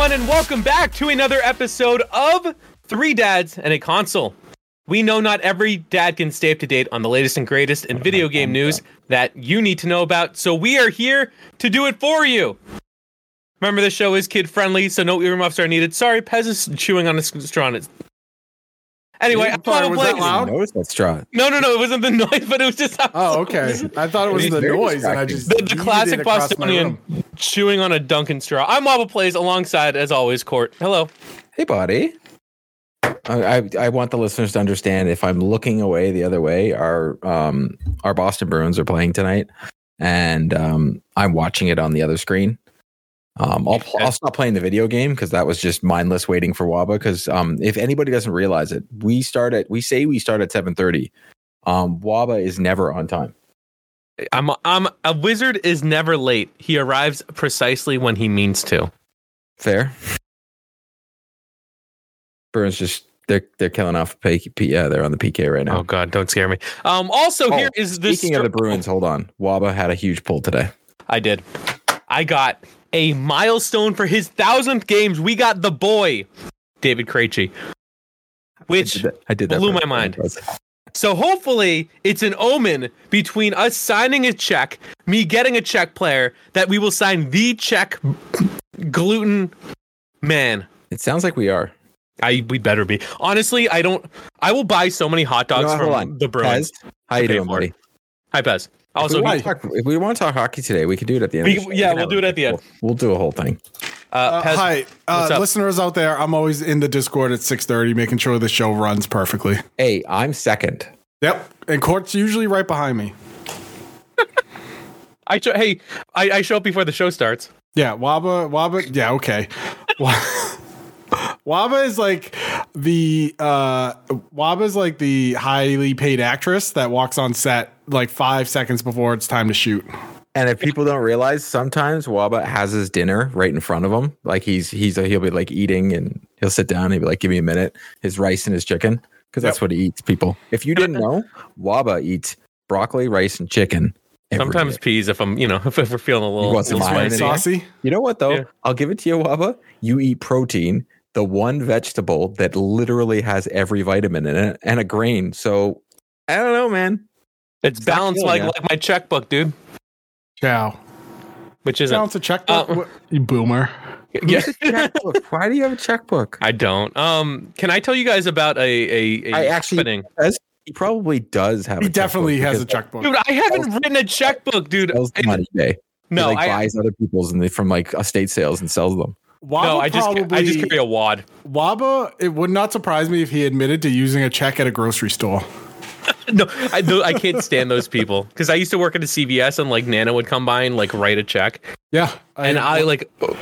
everyone, and welcome back to another episode of Three Dads and a Console. We know not every dad can stay up to date on the latest and greatest in video game news that you need to know about, so we are here to do it for you. Remember, this show is kid-friendly, so no earmuffs are needed. Sorry, Pez is chewing on a straw. Anyway, was that loud? That straw. No, it wasn't the noise, but it was just... Oh, okay. I thought it was the noise, and I just... The classic Bostonian chewing on a Dunkin' straw. I'm Wobble Plays, alongside, as always, Court. Hello. Hey, buddy. I want the listeners to understand, if I'm looking away the other way, our Boston Bruins are playing tonight, and I'm watching it on the other screen. I'll stop playing the video game because that was just mindless waiting for Waba. Because if anybody doesn't realize it, we start at 7:30. Waba is never on time. A wizard is never late. He arrives precisely when he means to. Fair. Bruins they're killing off. Yeah, they're on the PK right now. Oh God, don't scare me. Here is this. Speaking of the Bruins, hold on. Waba had a huge pull today. I did. I got a milestone for his 1,000th games. We got the boy, David Krejci, which I did that blew my mind. So hopefully it's an omen between us signing a check, me getting a Czech player, that we will sign the Czech gluten man. It sounds like we are. We better be. Honestly, I will buy so many hot dogs from the Bruins. Pez, how you doing, buddy? Hi, Pez. Also, if we want to talk hockey today, we can do it at the end. We'll do it at the end. We'll do a whole thing. Pez, hi, listeners out there. I'm always in the Discord at 6:30, making sure the show runs perfectly. Hey, I'm second. Yep, and Court's usually right behind me. I show up before the show starts. Yeah, Waba. Yeah, okay. Waba is like the highly paid actress that walks on set like 5 seconds before it's time to shoot. And if people don't realize, sometimes Waba has his dinner right in front of him. Like he'll be like eating, and he'll sit down and he'll be like, give me a minute, his rice and his chicken. Because that's what he eats, people. If you didn't know, Waba eats broccoli, rice, and chicken. Sometimes peas if I'm, if we're feeling a little saucy. You know what though? Yeah. I'll give it to you, Waba. You eat protein, the one vegetable that literally has every vitamin in it, and a grain. So I don't know, man. It's balanced like my checkbook, dude. Ciao. Which is balance a checkbook. You boomer. Yeah. Checkbook. Why do you have a checkbook? I don't. Can I tell you guys about a happening? He probably does have. He definitely has a checkbook. Dude, I haven't written a checkbook, dude. Money day. No, he buys other people's from like estate sales and sells them. Waba I just carry a wad. Waba, it would not surprise me if he admitted to using a check at a grocery store. No, I can't stand those people because I used to work at a CVS and like Nana would come by and like write a check. Yeah, when I was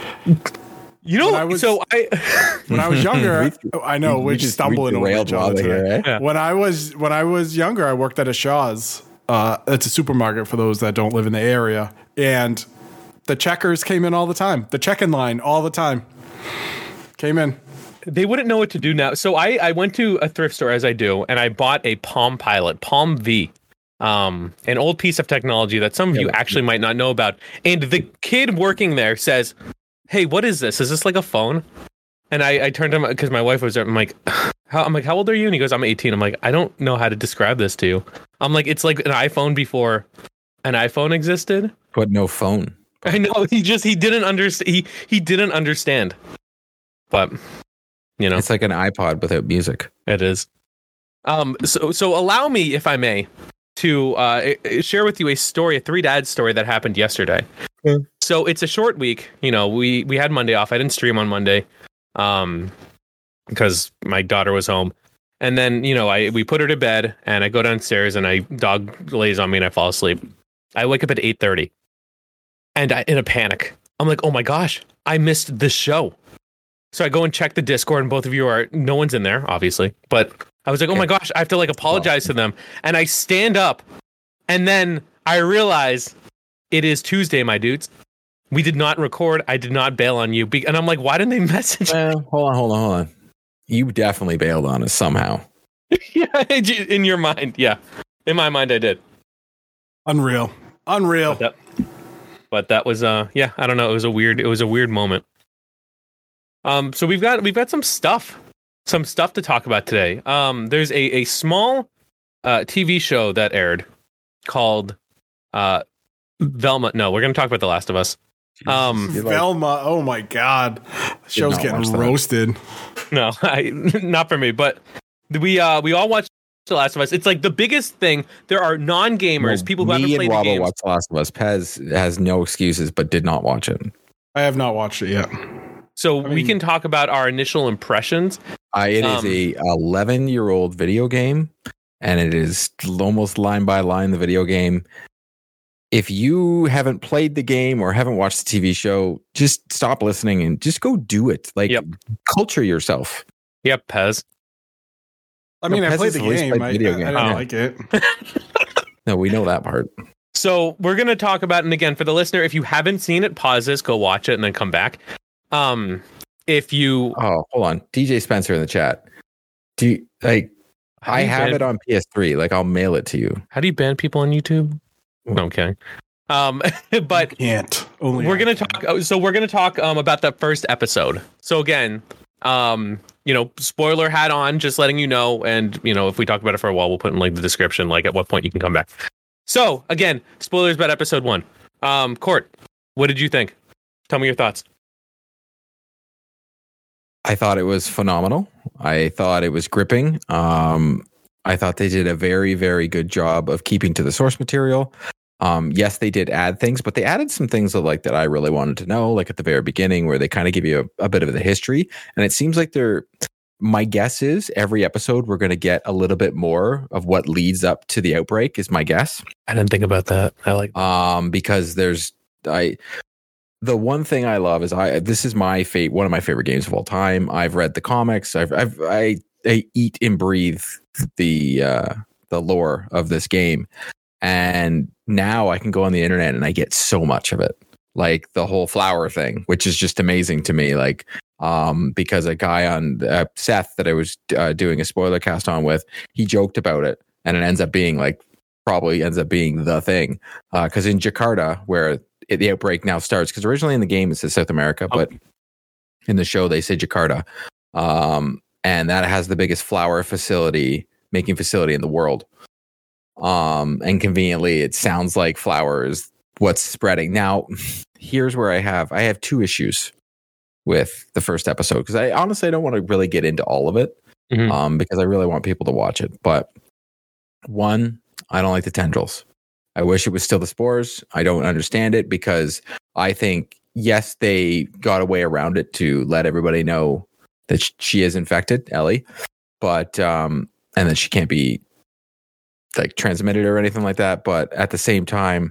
younger, I know we're just stumbling over each other today. Yeah. When I was younger, I worked at a Shaw's. It's a supermarket for those that don't live in the area, and the checkers came in all the time. The check-in line all the time came in. They wouldn't know what to do now. So I went to a thrift store, as I do, and I bought a Palm Pilot, Palm V, an old piece of technology that some of you actually might not know about. And the kid working there says, "Hey, what is this? Is this like a phone?" And I turned to him because my wife was there. I'm like, how old are you? And he goes, "I'm 18." I'm like, I don't know how to describe this to you. I'm like, it's like an iPhone before an iPhone existed, but no phone. I know. He didn't understand. He didn't understand. But it's like an iPod without music. It is. So allow me, if I may, to share with you a story, a Three Dads story that happened yesterday. Mm. So it's a short week. We had Monday off. I didn't stream on Monday, because my daughter was home. And then we put her to bed, and I go downstairs, and dog lays on me, and I fall asleep. I wake up at 8:30, and in a panic, I'm like, oh my gosh, I missed the show. So I go and check the Discord, and both of you no one's in there, obviously. But I was like, oh my gosh, I have to apologize to them. And I stand up, and then I realize it is Tuesday, my dudes. We did not record. I did not bail on you. And I'm like, why didn't they message me? Hold on. You definitely bailed on us somehow. Yeah, in your mind. Yeah. In my mind, I did. Unreal. But that was, I don't know. It was a weird moment. So we've got some stuff to talk about today. There's a small TV show that aired called Velma. No, we're going to talk about The Last of Us. Velma, oh my god, the show's getting roasted. No, not for me. But we all watched The Last of Us. It's like the biggest thing. There are non-gamers, people who haven't played the games. Watched The Last of Us. Pez has no excuses, but did not watch it. I have not watched it yet. So we can talk about our initial impressions. It is a 11-year-old video game, and it is almost line by line the video game. If you haven't played the game or haven't watched the TV show, just stop listening and just go do it. Like, culture yourself. Yep, Pez. I mean, I played the game. I didn't like it. No, we know that part. So we're going to talk about, and again, for the listener, if you haven't seen it, pause this, go watch it, and then come back. If you... Oh, hold on. DJ Spencer in the chat. Do you, like... I have it on PS3. Like, I'll mail it to you. How do you ban people on YouTube? No, I'm kidding. But can't. We're gonna talk. So we're gonna talk about the first episode. So again, spoiler hat on, just letting you know. And if we talk about it for a while, we'll put in like the description, like at what point you can come back. So again, spoilers about episode 1. Court, what did you think? Tell me your thoughts. I thought it was phenomenal. I thought it was gripping. I thought they did a very, very good job of keeping to the source material. Yes, they did add things, but they added some things that I really wanted to know, like at the very beginning, where they kind of give you a bit of the history. And it seems like my guess is every episode we're going to get a little bit more of what leads up to the outbreak, is my guess. I didn't think about that. I like because the one thing I love is this is one of my favorite games of all time. I've read the comics. I eat and breathe the lore of this game, and now I can go on the internet and I get so much of it, like the whole flower thing, which is just amazing to me. Like, because a guy on Seth that I was doing a spoiler cast on with, he joked about it, and it probably ends up being the thing. Because in Jakarta, where the outbreak now starts, because originally in the game it says South America, but in the show they say Jakarta, and that has the biggest flower making facility in the world. And conveniently, it sounds like flour is what's spreading. Now, here's where I have two issues with the first episode, because I honestly don't want to really get into all of it, because I really want people to watch it. But one, I don't like the tendrils. I wish it was still the spores. I don't understand it, because I think, yes, they got a way around it to let everybody know that she is infected, Ellie, but and that she can't be like transmitted or anything like that. But at the same time,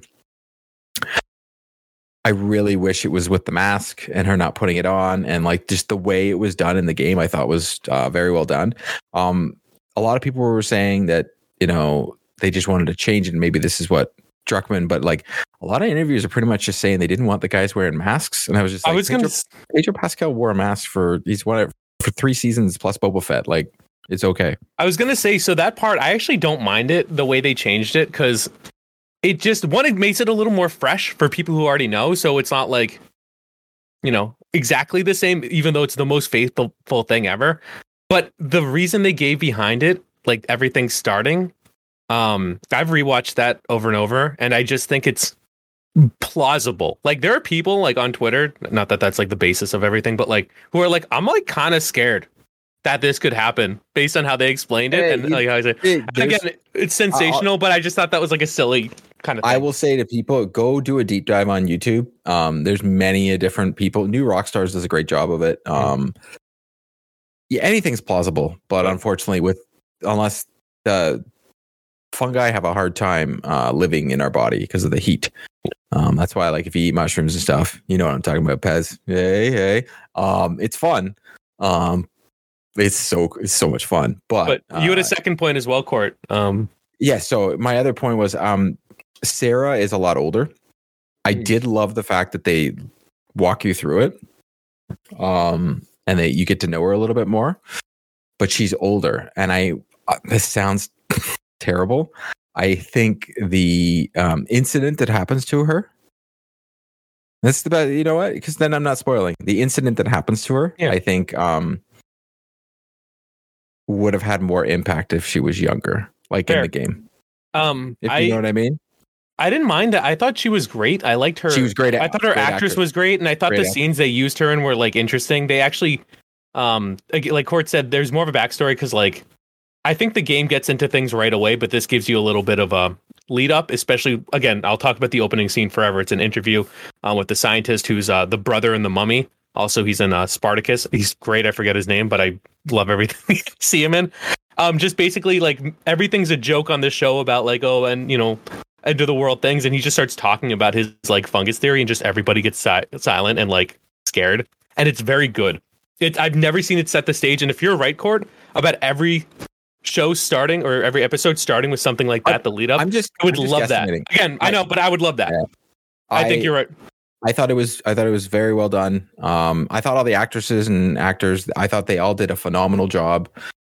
I really wish it was with the mask and her not putting it on, and like just the way it was done in the game, I thought was very well done. A lot of people were saying that, they just wanted to change it, and maybe this is what Druckmann, but like a lot of interviews are pretty much just saying they didn't want the guys wearing masks. And I was just like, Pedro Pascal wore a mask for 3 seasons plus Boba Fett. Like, it's okay. I was gonna say, so that part, I actually don't mind it the way they changed it, because it just it makes it a little more fresh for people who already know. So it's not like, exactly the same, even though it's the most faithful thing ever. But the reason they gave behind it, like everything starting, I've rewatched that over and over, and I just think it's plausible. Like, there are people like on Twitter, not that that's like the basis of everything, but like who are like, I'm like kind of scared that this could happen based on how they explained it. And like, I was like, again, it's sensational, but I just thought that was like a silly kind of thing. I will say to people, go do a deep dive on YouTube. There's many different people. New Rockstars does a great job of it. Yeah, anything's plausible, but unfortunately, unless the fungi have a hard time living in our body because of the heat. That's why, like, if you eat mushrooms and stuff, you know what I'm talking about, Pez. Hey. It's fun. It's so much fun. But you had a second point as well, Court. Yeah. So my other point was, Sarah is a lot older. I did love the fact that they walk you through it, and that you get to know her a little bit more. But she's older, and this sounds terrible. I think the incident that happens to her That's the best. You know what? Because then I'm not spoiling the incident that happens to her. Yeah. I think would have had more impact if she was younger, like Fair. in the game. If I you know what I mean. I didn't mind that. I thought she was great. I liked her. She was great. I thought her actress was great, and I thought the scenes they used her in were like interesting. They actually, like Court said, there's more of a backstory because like I think the game gets into things right away, but this gives you a little bit of a lead up. Especially again, I'll talk about the opening scene forever. It's an interview with the scientist who's the brother in the Mummy. Also, he's in Spartacus. He's great. I forget his name, but I love everything I see him in. Just basically like everything's a joke on this show about like, oh, and you know, end of the world things. And he just starts talking about his like fungus theory and just everybody gets silent and like scared. And it's very good. I've never seen it set the stage. And if you're right, Court, about every show starting or every episode starting with something like that, the lead up, I would love that. Again, I know, but I would love that. Yeah. I think you're right. I thought it was very well done. I thought all the actresses and actors, I thought they all did a phenomenal job.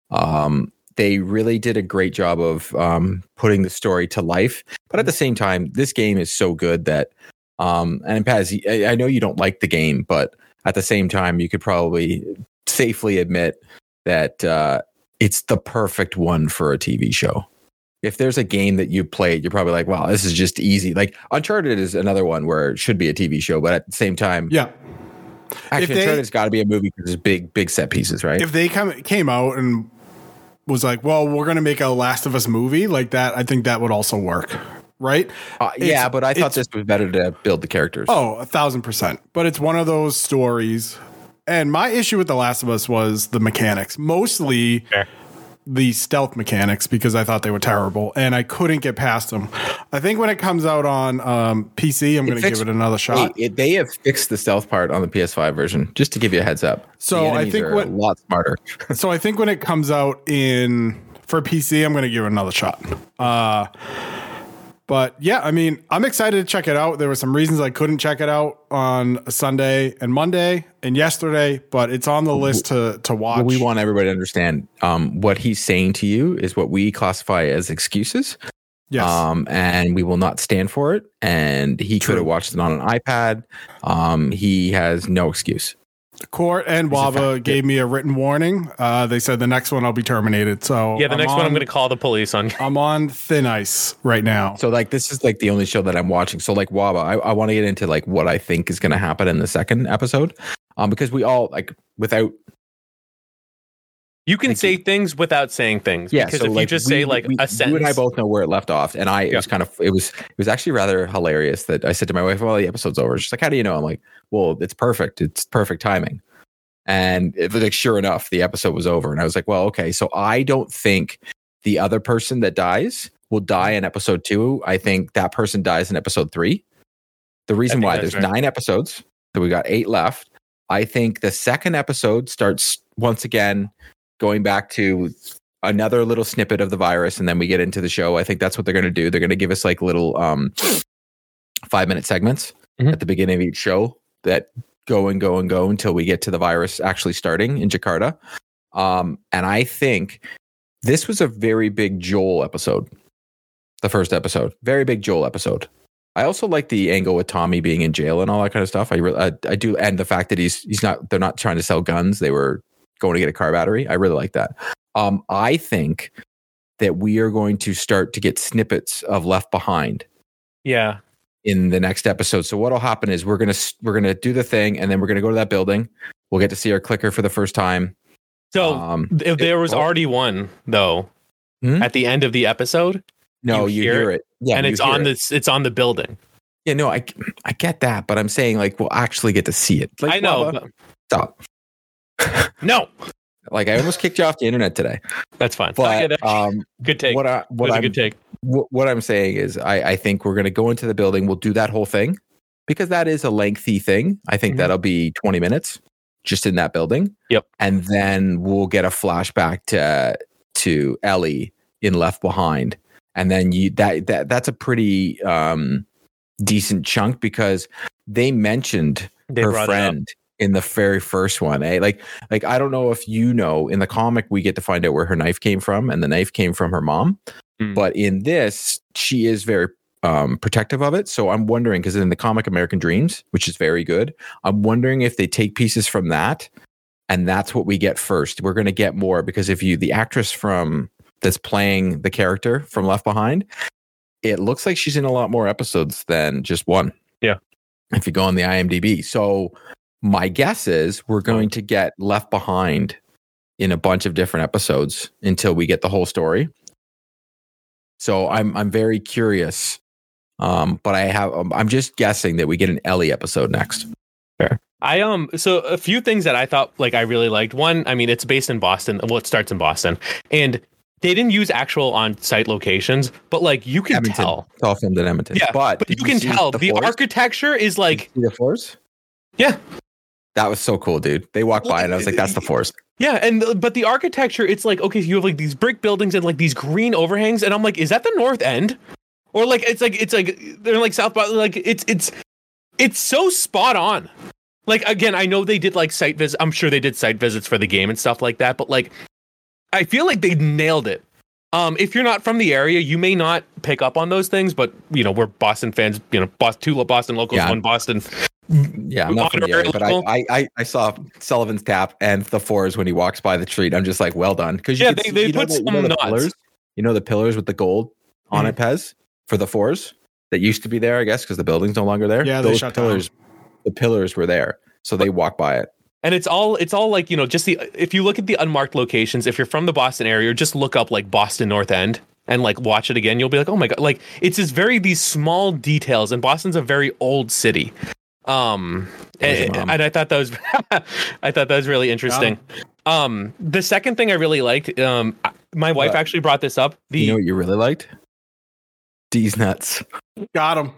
They really did a great job of putting the story to life. But at the same time, this game is so good that, and Paz, I know you don't like the game, but at the same time, you could probably safely admit that it's the perfect one for a TV show. If there's a game that you played, you're probably like, wow, this is just easy. Like Uncharted is another one where it should be a TV show, but at the same time, yeah. Actually, Uncharted's got to be a movie because there's big set pieces, right? If they came out and was like, well, we're going to make a Last of Us movie like that, I think that would also work, right? Yeah, but I thought this was better to build the characters. Oh, 1,000%. But it's one of those stories. And my issue with The Last of Us was the mechanics, mostly the stealth mechanics, because I thought they were terrible and I couldn't get past them. I think when it comes out on PC, I'm going to give it another shot. They have fixed the stealth part on the PS5 version, just to give you a heads up. So I think a lot smarter. So I think when it comes out for PC, I'm going to give it another shot. But yeah, I mean, I'm excited to check it out. There were some reasons I couldn't check it out on Sunday and Monday and yesterday, but it's on the list to watch. Well, we want everybody to understand what he's saying to you is what we classify as excuses. Yes. And we will not stand for it. And he could have watched it on an iPad. He has no excuse. Court and Wava gave me a written warning. They said the next one I'll be terminated. So yeah, the next one I'm going to call the police on. I'm on thin ice right now. So like this is like the only show that I'm watching. So like Wava, I want to get into like what I think is going to happen in the second episode, because we all like without. You can say things without saying things. Yeah, because so if you just say like a sentence, you and I both know where it left off, and it was actually rather hilarious that I said to my wife, "Well, the episode's over." She's like, "How do you know?" I'm like, "Well, it's perfect. It's perfect timing." And it was like, sure enough, the episode was over, and I was like, "Well, okay." So I don't think the other person that dies will die in episode 2. I think that person dies in episode 3. The reason why there's 9 episodes, so we got 8 left. I think the second episode starts once again going back to another little snippet of the virus, and then we get into the show. I think that's what they're going to do. They're going to give us like little 5-minute segments at the beginning of each show that go until we get to the virus actually starting in Jakarta. And I think this was a very big Joel episode. The first episode, very big Joel episode. I also like the angle with Tommy being in jail and all that kind of stuff. I do, and the fact that they're not trying to sell guns. They were going to get a car battery. I really like that. I think that we are going to start to get snippets of Left Behind. Yeah. In the next episode. So what'll happen is we're gonna do the thing, and then we're gonna go to that building. We'll get to see our clicker for the first time. So if there was already one though at the end of the episode. No, you hear it. Yeah, and it's on the building. Yeah, no, I get that, but I'm saying like we'll actually get to see it. Like, I know. Stop. No. Like I almost kicked you off the internet today. That's fine. But good take. Good take. What I'm saying is I think we're going to go into the building. We'll do that whole thing because that is a lengthy thing. I think that'll be 20 minutes just in that building. Yep. And then we'll get a flashback to Ellie in Left Behind. And then that's a pretty decent chunk because they mentioned her friend in the very first one. Like I don't know if you know, in the comic we get to find out where her knife came from, and the knife came from her mom. But in this, she is very protective of it. So I'm wondering, because in the comic American Dreams, which is very good, I'm wondering if they take pieces from that, and that's what we get first. We're going to get more, because if the actress that's playing the character from Left Behind, it looks like she's in a lot more episodes than just one. Yeah. If you go on the IMDb. So my guess is we're going to get Left Behind in a bunch of different episodes until we get the whole story. So I'm very curious. But I'm just guessing that we get an Ellie episode next. Fair. So a few things that I thought like I really liked. One, I mean, it's based in Boston. Well, it starts in Boston, and they didn't use actual on-site locations, but like you can tell. It's all filmed in Edmonton. Yeah, but you can tell the architecture is like the forest. Yeah, that was so cool, dude. They walked by and I was like, "That's the forest." Yeah, but the architecture, it's like, okay, you have like these brick buildings and like these green overhangs, and I'm like, is that the North End? Or like it's like they're like South by, like it's so spot on. Like again, I know they did like site visits. I'm sure they did site visits for the game and stuff like that, but like I feel like they nailed it. If you're not from the area, you may not pick up on those things, but you know, we're Boston fans, you know, two Boston locals, one Boston. Yeah, I'm not from the area, but I saw Sullivan's Tap and the Fours when he walks by the street. I'm just like, well done. Because they put some pillars. You know the pillars with the gold on it, Pez, for the Fours that used to be there, I guess, because the building's no longer there. Yeah, those pillars. Down. The pillars were there, so they walk by it. And it's all like, you know, just if you look at the unmarked locations, if you're from the Boston area, or just look up like Boston North End and like watch it again, you'll be like, oh my God, like it's just these small details, and Boston's a very old city. And I thought that was really interesting. The second thing I really liked, my wife actually brought this up. You know what you really liked? D's nuts. Got him.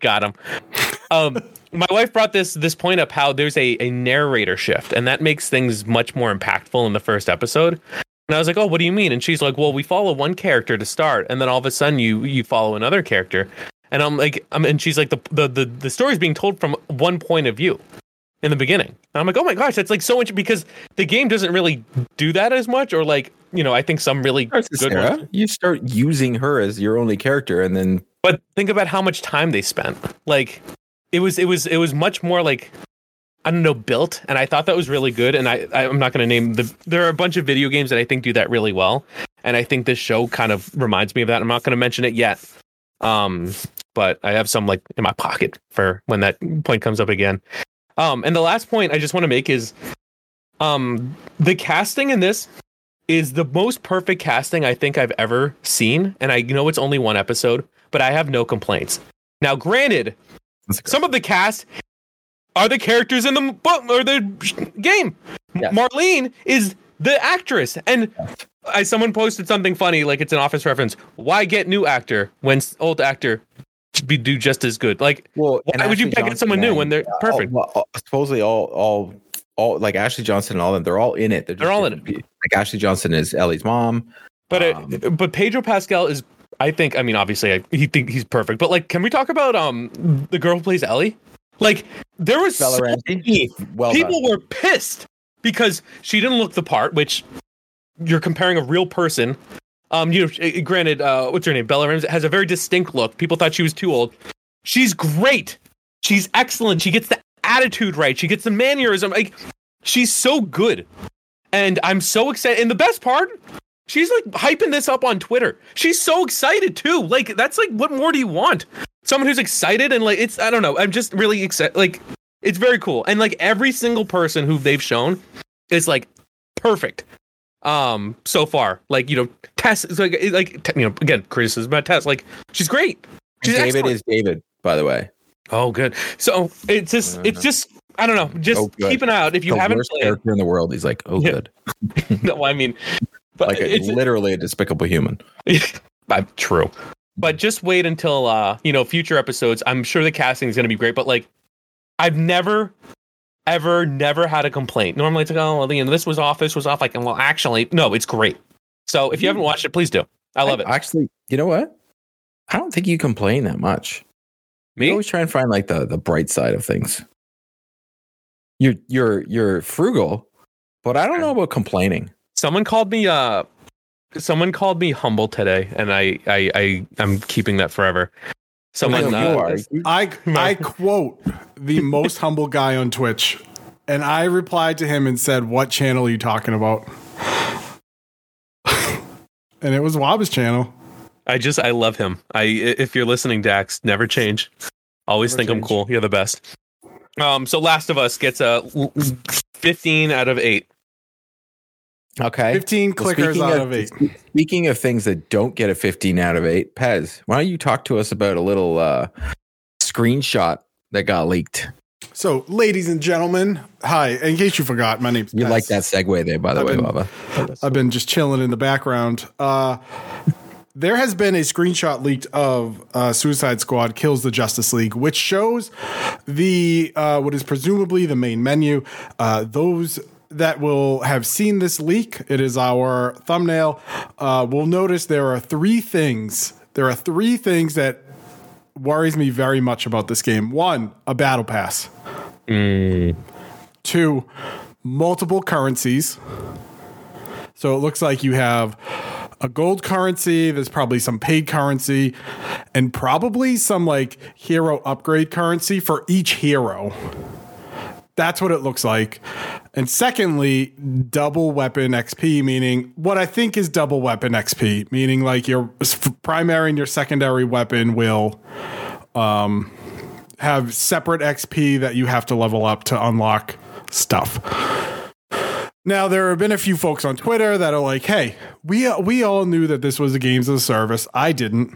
My wife brought this point up, how there's a narrator shift, and that makes things much more impactful in the first episode. And I was like, oh, what do you mean? And she's like, well, we follow one character to start, and then all of a sudden you follow another character. And I'm like, and she's like, the story's being told from one point of view in the beginning. And I'm like, oh my gosh, that's like so much, because the game doesn't really do that as much, or like, you know, I think some really good ones. You start using her as your only character, and then. But think about how much time they spent. Like, it was much more like, I don't know, built, and I thought that was really good. And I'm not going to name there are a bunch of video games that I think do that really well, and I think this show kind of reminds me of that. I'm not going to mention it yet. But I have some like in my pocket for when that point comes up again. And the last point I just want to make is, the casting in this is the most perfect casting I think I've ever seen. And I know it's only one episode, but I have no complaints. Now, granted, some of the cast are the characters in the book or the game. Yes. Marlene is the actress, and someone posted something funny, like it's an Office reference. Why get new actor when old actor should do just as good? Like, why would you pick someone new when they're perfect? Supposedly all like Ashley Johnson and all them, they're all in it. They're all in it. Like Ashley Johnson is Ellie's mom. But Pedro Pascal is, I think, I mean, obviously he's perfect, but like, can we talk about the girl who plays Ellie? Like, there was people were pissed because she didn't look the part, which you're comparing a real person. You know, granted, what's her name? Bella Ramsey has a very distinct look. People thought she was too old. She's great. She's excellent. She gets the attitude right. She gets the mannerism. Like, she's so good. And I'm so excited. And the best part, she's like hyping this up on Twitter. She's so excited too. Like, that's like, what more do you want? Someone who's excited, and like, it's, I don't know. I'm just really excited. Like, it's very cool. And like every single person who they've shown is like perfect. So far, like, you know, Tess is like, you know, again, criticism about Tess. Like, she's great. She's David excellent. Is David, by the way. Oh, good. So it's just, I don't know. Just keep an eye out if you haven't worst played. Character in the world. He's like, good. No, I mean, but like it's literally a despicable human. True. But just wait until you know, future episodes. I'm sure the casting is going to be great. But like, I've never had a complaint. Normally it's like, oh, well, you know, this was off. Like, well, actually, no, it's great. So if you haven't watched it, please do. I love it. Actually, you know what? I don't think you complain that much. Me? You always try and find like the bright side of things. You're frugal, but I don't know about complaining. Someone called me humble today, and I'm keeping that forever. Someone, No, you are. I quote the most humble guy on Twitch, and I replied to him and said, "What channel are you talking about?" And it was Wab's channel. I love him. If you're listening, Dax, never change. Always think I'm cool. You're the best. So Last of Us gets a 15 out of 8. Okay. 15 clickers out of 8. Speaking of things that don't get a 15 out of 8, Pez, why don't you talk to us about a little screenshot that got leaked? So, ladies and gentlemen, hi. In case you forgot, my name's You Pez. like that segue there, by the way, Baba. I've been just chilling in the background. There has been a screenshot leaked of Suicide Squad Kills the Justice League, which shows the what is presumably the main menu. Those that will have seen this leak, it is our thumbnail, will notice there are three things. There are three things that worries me very much about this game. One, a battle pass. Two, multiple currencies. So it looks like you have a gold currency, there's probably some paid currency, and probably some like hero upgrade currency for each hero. That's what it looks like. And secondly, double weapon XP, meaning what I think is double weapon XP, meaning like your primary and your secondary weapon will have separate XP that you have to level up to unlock stuff. Now, there have been a few folks on Twitter that are like, hey, we all knew that this was a games as a service. I didn't.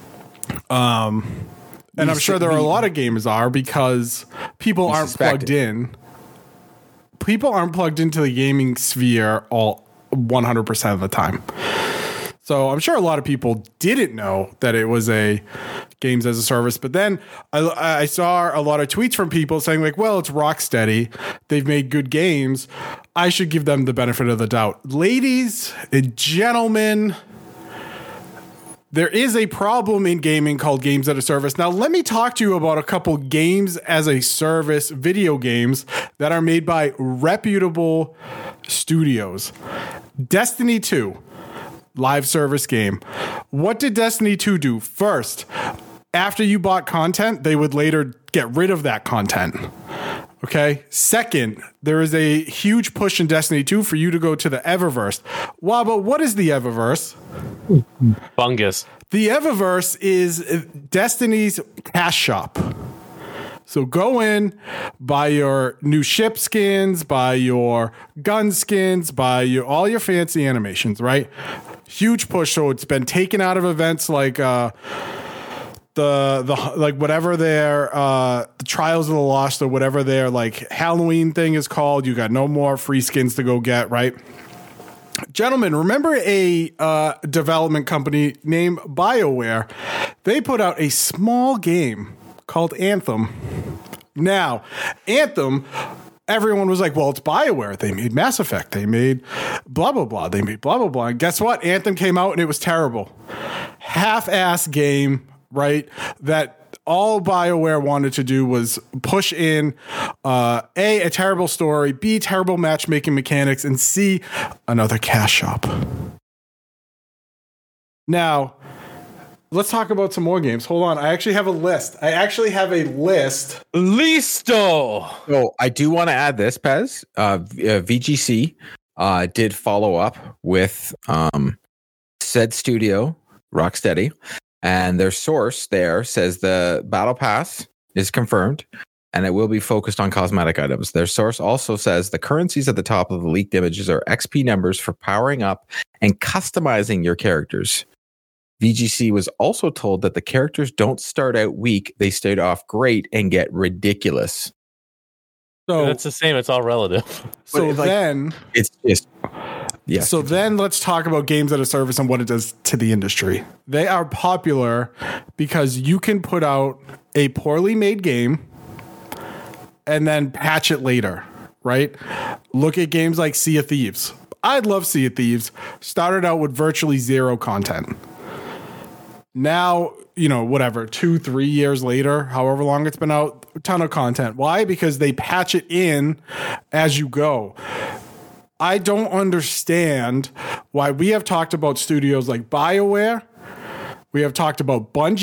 And I'm sure there are a lot of gamers are because people aren't plugged in. People aren't plugged into the gaming sphere all 100% of the time. So I'm sure a lot of people didn't know that it was a games as a service. But then I saw a lot of tweets from people saying like, well, it's Rocksteady. They've made good games. I should give them the benefit of the doubt. Ladies and gentlemen, there is a problem in gaming called games as a service. Now, let me talk to you about a couple games as a service video games that are made by reputable studios. Destiny 2, live service game. What did Destiny 2 do? First, after you bought content, they would later get rid of that content. Okay. Second, there is a huge push in Destiny 2 for you to go to the Eververse. Wow, but what is the Eververse? Fungus. The Eververse is Destiny's cash shop. So go in, buy your new ship skins, buy your gun skins, buy all your fancy animations, right? Huge push. So it's been taken out of events like like whatever their the Trials of the Lost or whatever their like Halloween thing is called. You got no more free skins to go get, right? Gentlemen, remember a development company named BioWare? They put out a small game called Anthem. Now, Anthem, everyone was like, well, it's BioWare. They made Mass Effect. They made blah, blah, blah. They made blah, blah, blah. And guess what? Anthem came out and it was terrible. Half-ass game, right? That all BioWare wanted to do was push in A, terrible story, B, terrible matchmaking mechanics, and C, another cash shop. Now, let's talk about some more games. Hold on. I actually have a list. Listo. So I do want to add this, Pez. VGC did follow up with said studio, Rocksteady. And their source there says the battle pass is confirmed and it will be focused on cosmetic items. Their source also says the currencies at the top of the leaked images are XP numbers for powering up and customizing your characters. VGC was also told that the characters don't start out weak, they start off great and get ridiculous. So It's the same. It's all relative. So But, like, then it's just yeah. So then let's talk about games as a service and what it does to the industry. They are popular because you can put out a poorly made game and then patch it later, right? Look at games like Sea of Thieves. I love Sea of Thieves. Started out with virtually zero content. Now, you know, whatever, 2-3 years later, however long it's been out, a ton of content. Why? Because they patch it in as you go. I don't understand why we have talked about studios like BioWare. We have talked about Bungie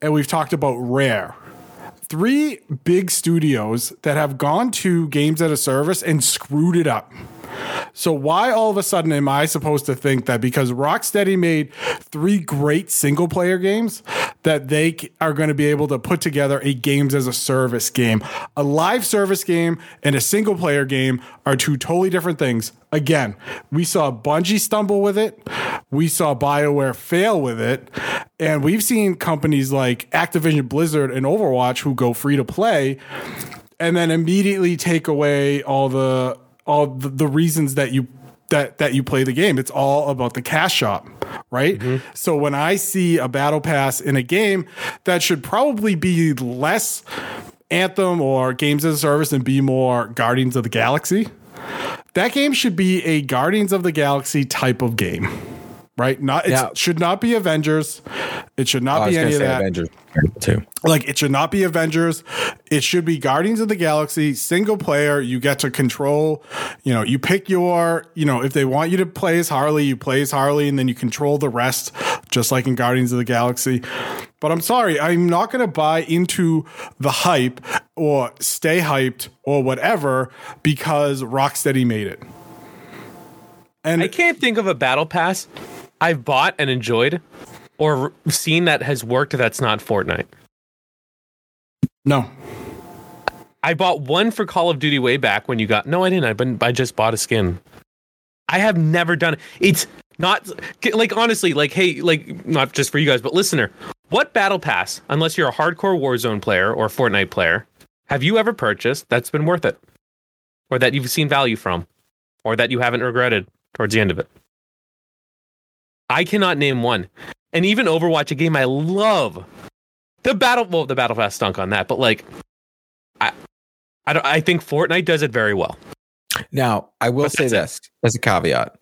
and we've talked about Rare. 3 big studios that have gone to games as a service and screwed it up. So why all of a sudden am I supposed to think that because Rocksteady made 3 great single player games that they are going to be able to put together a games as a service game? A live service game and a single player game are 2 totally different things. Again, we saw Bungie stumble with it. We saw BioWare fail with it. And we've seen companies like Activision Blizzard and Overwatch who go free to play and then immediately take away all the reasons that you play the game. It's all about the cash shop, right? Mm-hmm. So when I see a battle pass in a game that should probably be less Anthem or games as a service and be more Guardians of the Galaxy, that game should be a Guardians of the Galaxy type of game. Right? It should not be Avengers. It should not be any of that. Avengers too. Like, it should not be Avengers. It should be Guardians of the Galaxy, single player. You get to control, you pick if they want you to play as Harley, you play as Harley, and then you control the rest, just like in Guardians of the Galaxy. But I'm sorry, I'm not going to buy into the hype or stay hyped or whatever because Rocksteady made it. And I can't think of a battle pass I've bought and enjoyed or seen that has worked that's not Fortnite. No. I bought one for Call of Duty way back when you got... No, I didn't. I just bought a skin. I have never done it. It's not... Like, honestly, like, hey, like, not just for you guys, but listener, what battle pass, unless you're a hardcore Warzone player or Fortnite player, have you ever purchased that's been worth it? Or that you've seen value from? Or that you haven't regretted towards the end of it? I cannot name one. And even Overwatch, a game I love. The battle pass stunk on that, but like, I think Fortnite does it very well. Now, I will say this as a caveat.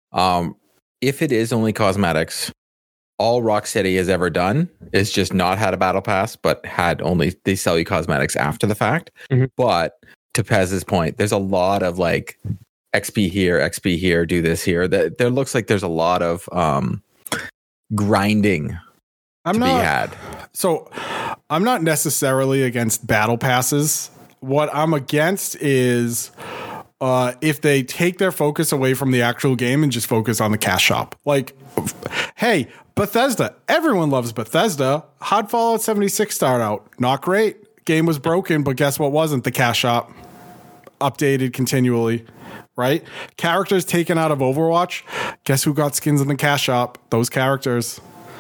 If it is only cosmetics, all Rocksteady has ever done is just not had a battle pass, but they sell you cosmetics after the fact. Mm-hmm. But to Pez's point, there's a lot of like XP here, do this here. There looks like there's a lot of grinding to be had. So I'm not necessarily against battle passes. What I'm against is if they take their focus away from the actual game and just focus on the cash shop. Like, hey, Bethesda. Everyone loves Bethesda. How'd Fallout 76 start out? Not great. Game was broken, but guess what wasn't? The cash shop. Updated continually. Right? Characters taken out of Overwatch. Guess who got skins in the cash shop? Those characters.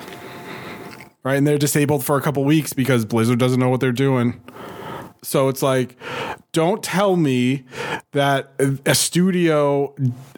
Right? And they're disabled for a couple weeks because Blizzard doesn't know what they're doing. So it's like, don't tell me that a studio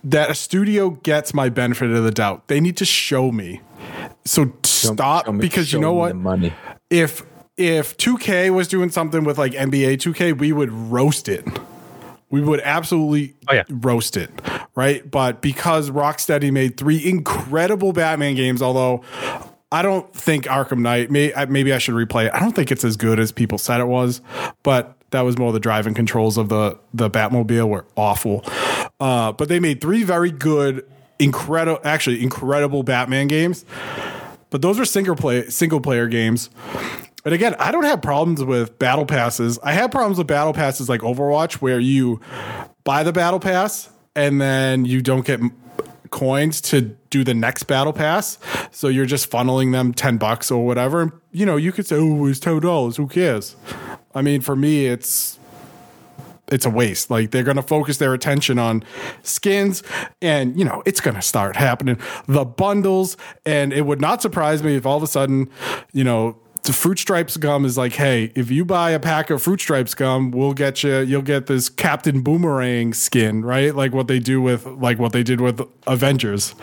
gets my benefit of the doubt. They need to show me. So stop, because you know what? Money. If 2K was doing something with like NBA 2K, we would roast it. We would absolutely roast it, right? But because Rocksteady made 3 incredible Batman games, although I don't think Arkham Knight, maybe I should replay it. I don't think it's as good as people said it was, but that was more the driving controls of the Batmobile were awful. But they made 3 very good, incredible Batman games. But those are single player games. But again, I don't have problems with battle passes. I have problems with battle passes like Overwatch, where you buy the battle pass and then you don't get coins to do the next battle pass. So you're just funneling them $10 or whatever. You could say, oh, it's $2. Who cares? I mean, for me, it's a waste. Like, they're going to focus their attention on skins and, it's going to start happening. The bundles. And it would not surprise me if all of a sudden, the Fruit Stripes gum is like, hey, if you buy a pack of Fruit Stripes gum, you'll get this Captain Boomerang skin, right? Like what they did with Avengers.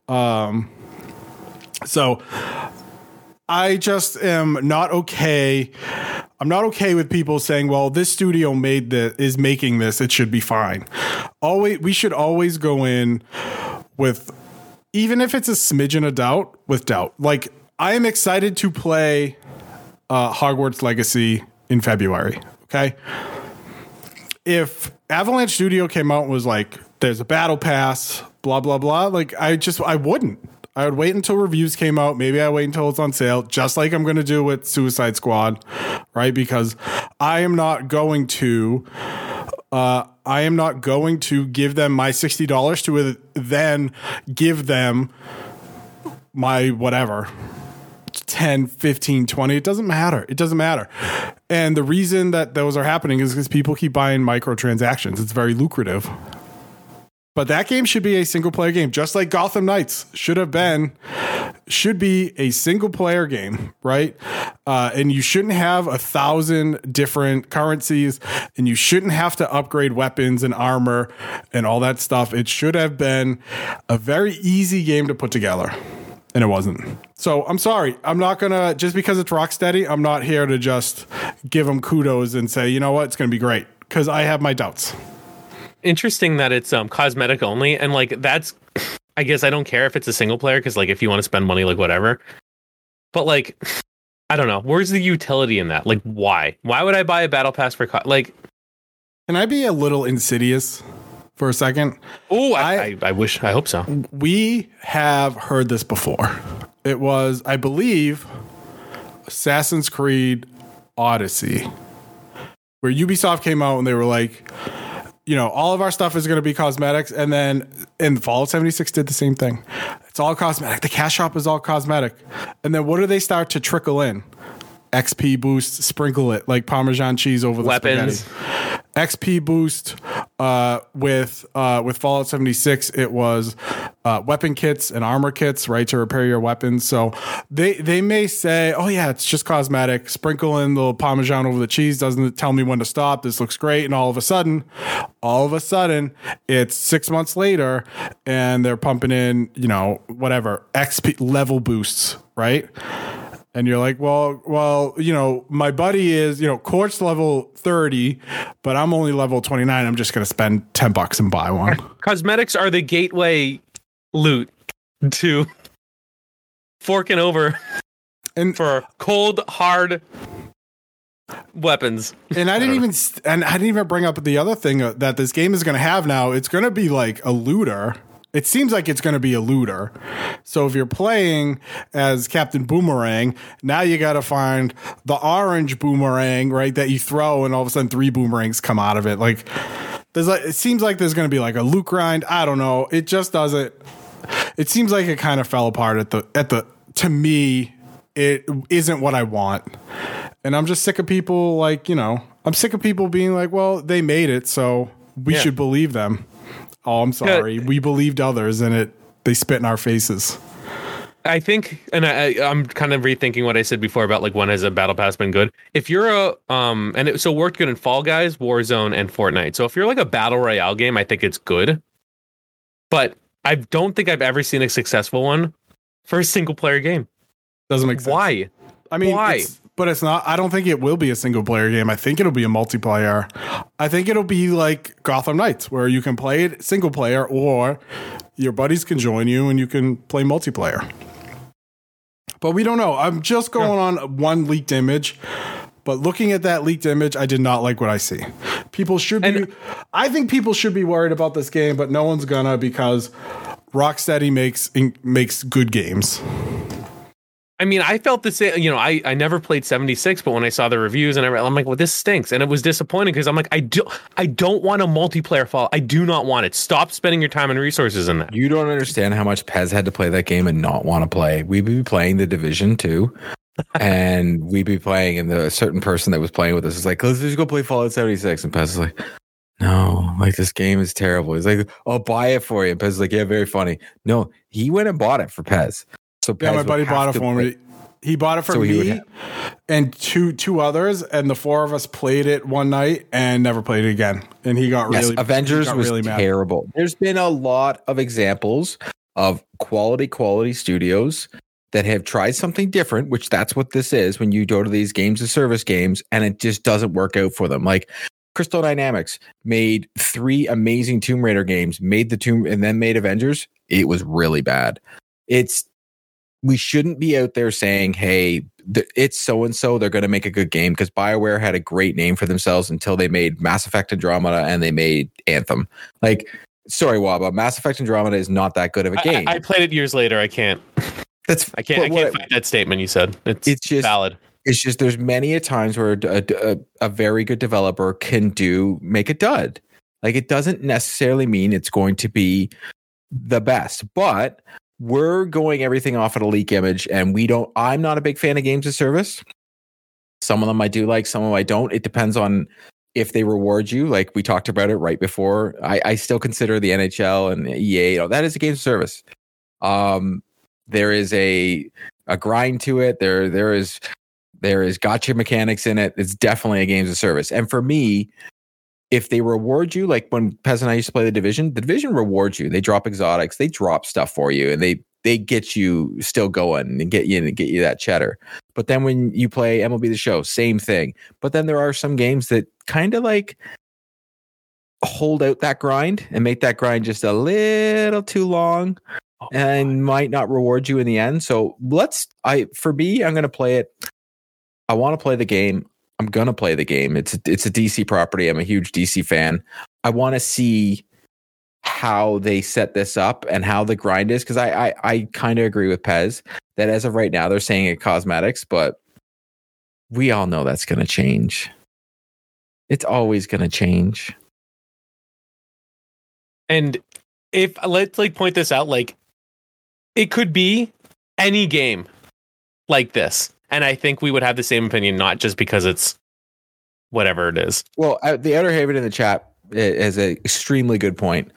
So I just am not okay. I'm not okay with people saying, well, this studio is making this, it should be fine. We should always go in with, even if it's a smidgen of doubt, with doubt. Like, I am excited to play Hogwarts Legacy in February. Okay. If Avalanche Studio came out and was like, there's a battle pass, blah, blah, blah. Like, I wouldn't. I would wait until reviews came out. Maybe I wait until it's on sale, just like I'm going to do with Suicide Squad, right? Because I am not going to give them my $60 to then give them my whatever 10, 15, 20. It doesn't matter. And the reason that those are happening is because people keep buying microtransactions. It's very lucrative. But that game should be a single player game, just like Gotham Knights should be a single player game, right? And you shouldn't have 1,000 different currencies, and you shouldn't have to upgrade weapons and armor and all that stuff. It should have been a very easy game to put together, and it wasn't. So I'm sorry. I'm not going to, just because it's Rocksteady, I'm not here to just give them kudos and say, you know what, it's going to be great, because I have my doubts. Interesting that it's cosmetic only, and like that's, I guess I don't care if it's a single player, because like if you want to spend money, like whatever. But like, I don't know, where's the utility in that? Like, why would I buy a battle pass for like? Can I be a little insidious for a second? Oh, I hope so. We have heard this before. It was, I believe, Assassin's Creed Odyssey, where Ubisoft came out and they were like, you know, all of our stuff is going to be cosmetics. And then in Fallout 76 did the same thing. It's all cosmetic. The cash shop is all cosmetic. And then what do they start to trickle in? XP boost, sprinkle it like Parmesan cheese over the weapons. Spaghetti. XP boost with Fallout 76. It was weapon kits and armor kits, right, to repair your weapons. So they may say, oh yeah, it's just cosmetic. Sprinkle in the Parmesan over the cheese. Doesn't tell me when to stop. This looks great. And all of a sudden, it's 6 months later, and they're pumping in, you know, whatever XP level boosts, right? And you're like, well, you know, my buddy is, you know, Court's level 30, but I'm only level 29. I'm just going to spend $10 and buy one. Cosmetics are the gateway loot to forking over and for cold, hard weapons. And I didn't even bring up the other thing that this game is going to have now. It's going to be like a looter. It seems like it's going to be a looter. So if you're playing as Captain Boomerang, now you got to find the orange boomerang, right, that you throw, and all of a sudden 3 boomerangs come out of it. Like, it seems like there's going to be like a loot grind. I don't know. It just doesn't. It seems like it kind of fell apart to me. It isn't what I want. And I'm just sick of people, like, you know, I'm sick of people being like, well, they made it, so we should believe them. Oh, I'm sorry. We believed others, and they spit in our faces. I think, and I'm kind of rethinking what I said before about like when has a battle pass been good. If you're it worked good in Fall Guys, Warzone, and Fortnite. So if you're like a battle royale game, I think it's good. But I don't think I've ever seen a successful one for a single player game. Doesn't make sense. Why? I mean, why? But it's not. I don't think it will be a single player game. I think it'll be a multiplayer. I think it'll be like Gotham Knights, where you can play it single player, or your buddies can join you and you can play multiplayer. But we don't know. I'm just going on one leaked image. But looking at that leaked image, I did not like what I see. I think people should be worried about this game, but no one's gonna, because Rocksteady makes good games. I mean, I felt the same. You know, I never played 76, but when I saw the reviews and I'm like, well, this stinks, and it was disappointing because I'm like, I don't want a multiplayer fall. I do not want it. Stop spending your time and resources in that. You don't understand how much Pez had to play that game and not want to play. We'd be playing the Division 2, and we'd be playing, and the certain person that was playing with us is like, let's just go play Fallout 76, and Pez is like, no, like, this game is terrible. He's like, I'll buy it for you. And Pez is like, yeah, very funny. No, he went and bought it for Pez. So yeah, my buddy bought it for me. He bought it for me and two others, and the 4 of us played it one night and never played it again. And he got really Avengers was really terrible. Mad. There's been a lot of examples of quality studios that have tried something different, which that's what this is when you go to these games as service games, and it just doesn't work out for them. Like Crystal Dynamics made 3 amazing Tomb Raider games, made the Tomb, and then made Avengers. It was really bad. We shouldn't be out there saying, hey, it's so-and-so, they're going to make a good game, because BioWare had a great name for themselves until they made Mass Effect Andromeda and they made Anthem. Like, sorry, Waba. Mass Effect Andromeda is not that good of a game. I played it years later. I can't fight that statement you said. It's just valid. It's just there's many a times where a very good developer can make a dud. Like, it doesn't necessarily mean it's going to be the best, but we're going everything off at a leak image, and I'm not a big fan of games as service. Some of them I do like, some of them I don't. It depends on if they reward you. Like we talked about it right before. I still consider the NHL and EA, that is a game service. There is a grind to it. There is gotcha mechanics in it. It's definitely a games of service. And for me, if they reward you, like when Pez and I used to play the Division rewards you. They drop exotics, they drop stuff for you, and they get you still going and get you that cheddar. But then when you play MLB The Show, same thing. But then there are some games that kind of like hold out that grind and make that grind just a little too long and might not reward you in the end. So for me, I'm going to play it. I want to play the game. I'm going to play the game. It's a DC property. I'm a huge DC fan. I want to see how they set this up and how the grind is, because I kind of agree with Pez that as of right now they're saying it cosmetics, but we all know that's going to change. It's always going to change. And if let's point this out, like it could be any game like this, and I think we would have the same opinion, not just because it's whatever it is. Well, the Outer Haven in the chat is an extremely good point.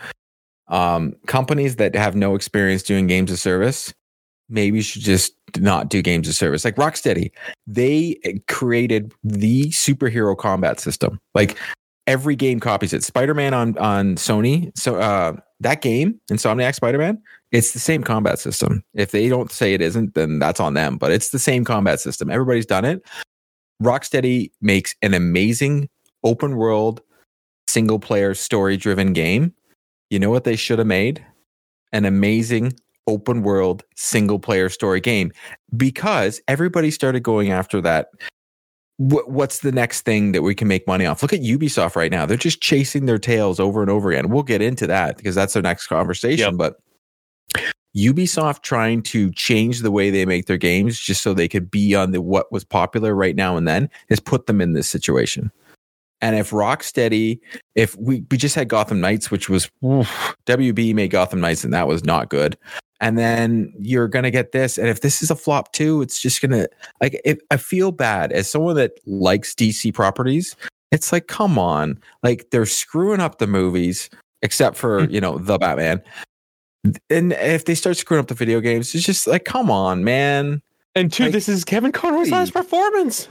Companies that have no experience doing games of service maybe should just not do games of service. Like Rocksteady, they created the superhero combat system. Like every game copies it. Spider-Man on Sony, so that game, Insomniac Spider-Man, it's the same combat system. If they don't say it isn't, then that's on them. But it's the same combat system. Everybody's done it. Rocksteady makes an amazing open world, single player, story driven game. You know what they should have made? An amazing open world, single player story game, because everybody started going after that. What's the next thing that we can make money off? Look at Ubisoft right now. They're just chasing their tails over and over again. We'll get into that because that's our next conversation. Yep. But Ubisoft trying to change the way they make their games just so they could be on what was popular right now and then has put them in this situation. And if Rocksteady, if we just had Gotham Knights, which was WB made Gotham Knights, and that was not good. And then you're going to get this. And if this is a flop too, it's just going to, like, I feel bad as someone that likes DC properties. It's like, come on, like they're screwing up the movies, except for, the Batman. And if they start screwing up the video games, it's just like, come on, man. And two, this is Kevin Conroy's last performance.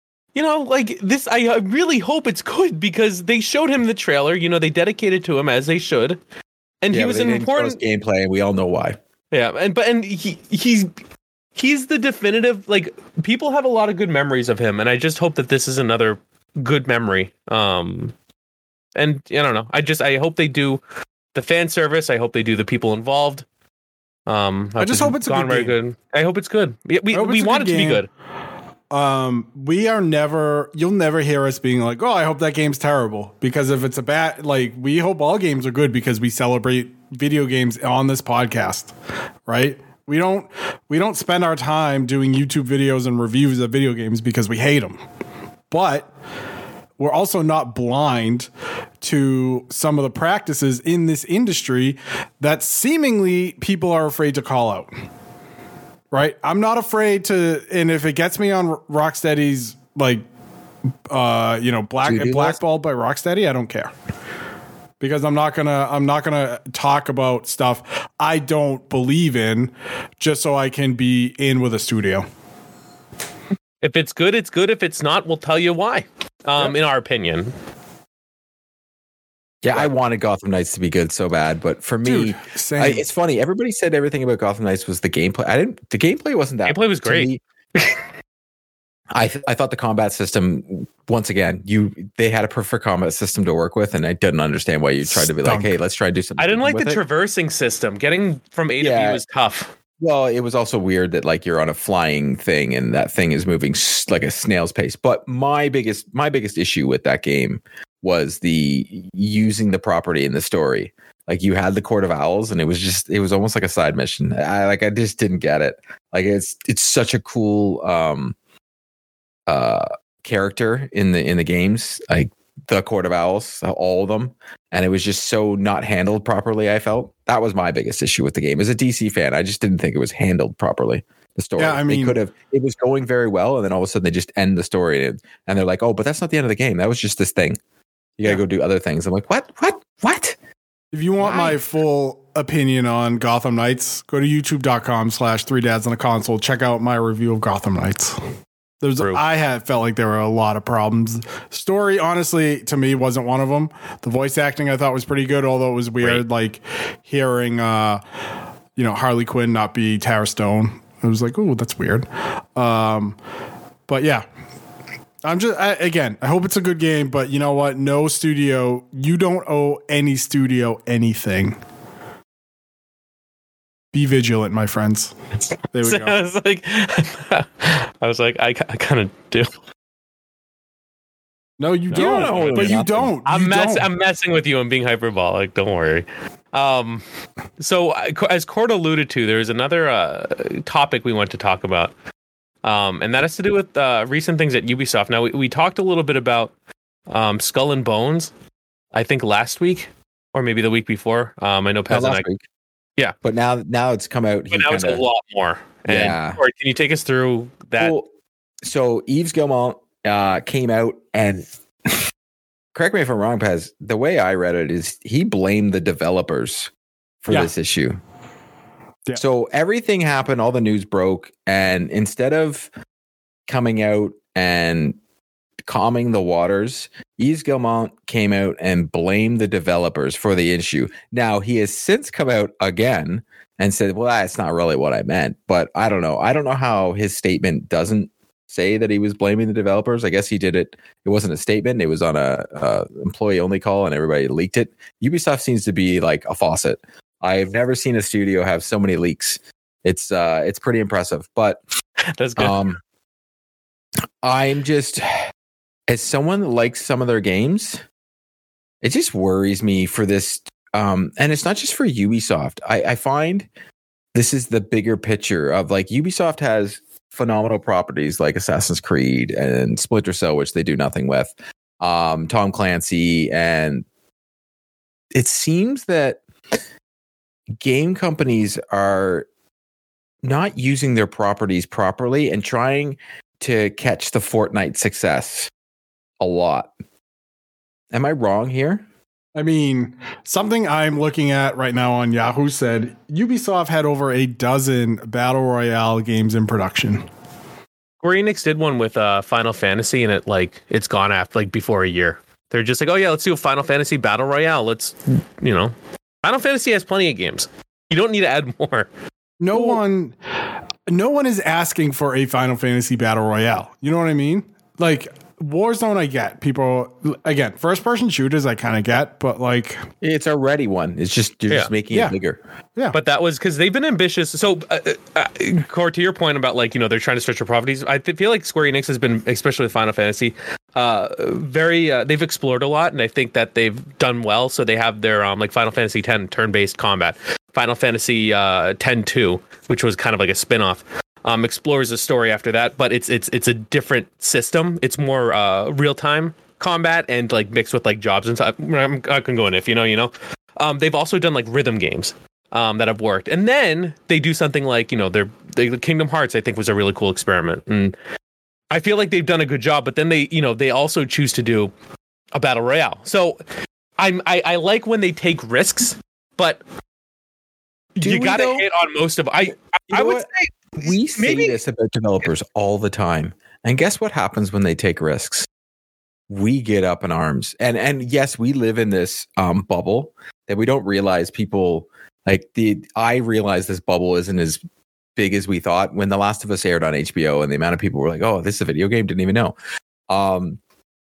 Like this, I really hope it's good because they showed him the trailer. They dedicated to him as they should, and he was an important gameplay, and we all know why. Yeah, and he's the definitive. Like, people have a lot of good memories of him, and I just hope that this is another good memory. And I don't know. I hope they do the fan service. I hope they do the people involved. I just hope it's a good game. I hope it's good. We want it to be good. You'll never hear us being like, oh, I hope that game's terrible. Because if it's a bad, like, we hope all games are good because we celebrate video games on this podcast, right? We don't spend our time doing YouTube videos and reviews of video games because we hate them. But we're also not blind to some of the practices in this industry that seemingly people are afraid to call out. Right, I'm not afraid to, and if it gets me on Rocksteady's blackballed by Rocksteady, I don't care, because I'm not gonna talk about stuff I don't believe in just so I can be in with a studio. If it's good, it's good. If it's not, we'll tell you why. In our opinion. Yeah, I wanted Gotham Knights to be good so bad, but for me, it's funny. Everybody said everything about Gotham Knights was the gameplay. The gameplay wasn't that. Gameplay was great. I thought the combat system, once again, they had a perfect combat system to work with, and I didn't understand why you tried to be like, hey, let's try to do something. I didn't like the traversing system. Getting from A to B was tough. Well, it was also weird that like you're on a flying thing and that thing is moving like a snail's pace. But my biggest issue with that game was the using the property in the story. Like you had the Court of Owls, and it was almost like a side mission. I just didn't get it. Like it's such a cool character in the games, like the Court of Owls, all of them, and it was just so not handled properly. I felt that was my biggest issue with the game. As a DC fan, I just didn't think it was handled properly. The story, Yeah, I mean, it was going very well, and then all of a sudden they just end the story, and they're like, "Oh, but that's not the end of the game. That was just this thing. You gotta go do other things." I'm like, "What? If you want my full opinion on Gotham Knights, go to youtube.com/3dads on a console. Check out my review of Gotham Knights. I had felt like there were a lot of problems. Story, honestly, to me, wasn't one of them. The voice acting I thought was pretty good, although it was weird, like hearing, Harley Quinn not be Tara Stone. It was like, oh, that's weird. But yeah. I hope it's a good game, but you know what? No studio, you don't owe any studio anything. Be vigilant, my friends. There we go. I was like, I kind of do. No, you don't. But you don't. I'm messing with you. I'm being hyperbolic. Don't worry. So as Cord alluded to, there's another topic we want to talk about. And that has to do with recent things at Ubisoft. Now, we talked a little bit about Skull and Bones, I think last week, or maybe the week before. I know Pez and I. Week. Yeah. But now it's come out. But now it's a lot more. And, Corey, can you take us through that? Well, so Yves Guillemot came out and, correct me if I'm wrong, Pez, the way I read it is he blamed the developers for this issue. Yeah. So everything happened, all the news broke, and instead of coming out and calming the waters, Yves Guillemot came out and blamed the developers for the issue. Now, he has since come out again and said, well, that's not really what I meant, but I don't know. I don't know how his statement doesn't say that he was blaming the developers. I guess he did it. It wasn't a statement. It was on a employee only call and everybody leaked it. Ubisoft seems to be like a faucet. I've never seen a studio have so many leaks. It's pretty impressive, but that's good. I'm just, as someone that likes some of their games, it just worries me for this. And it's not just for Ubisoft. I find this is the bigger picture of like Ubisoft has phenomenal properties like Assassin's Creed and Splinter Cell, which they do nothing with. Tom Clancy, and it seems that game companies are not using their properties properly and trying to catch the Fortnite success a lot. Am I wrong here? I mean, something I'm looking at right now on Yahoo said Ubisoft had over a dozen Battle Royale games in production. Square Enix did one with Final Fantasy, and it's gone after before a year. They're just like, oh yeah, let's do a Final Fantasy Battle Royale. Let's, Final Fantasy has plenty of games. You don't need to add more. No one is asking for a Final Fantasy Battle Royale. You know what I mean? Like Warzone, I get. People, again, first person shooters I kind of get, but it's already one. It's just you're just making it bigger. Yeah, but that was because they've been ambitious. So, Core, to your point about they're trying to stretch their properties. I feel like Square Enix has been, especially with Final Fantasy, they've explored a lot, and I think that they've done well. So they have their Final Fantasy X turn-based combat, Final Fantasy X-2, which was kind of like a spin-off. Explores the story after that, but it's a different system. It's more real time combat and mixed with jobs and stuff. I can go in if you know. They've also done rhythm games that have worked, and then they do something the Kingdom Hearts. I think was a really cool experiment, and I feel like they've done a good job. But then they also choose to do a battle royale. So I like when they take risks, but you got to hit on most of. I would say. We say this about developers all the time. And guess what happens when they take risks? We get up in arms. And yes, we live in this bubble that we don't realize people I realize this bubble isn't as big as we thought when The Last of Us aired on HBO and the amount of people were like, oh, this is a video game. Didn't even know.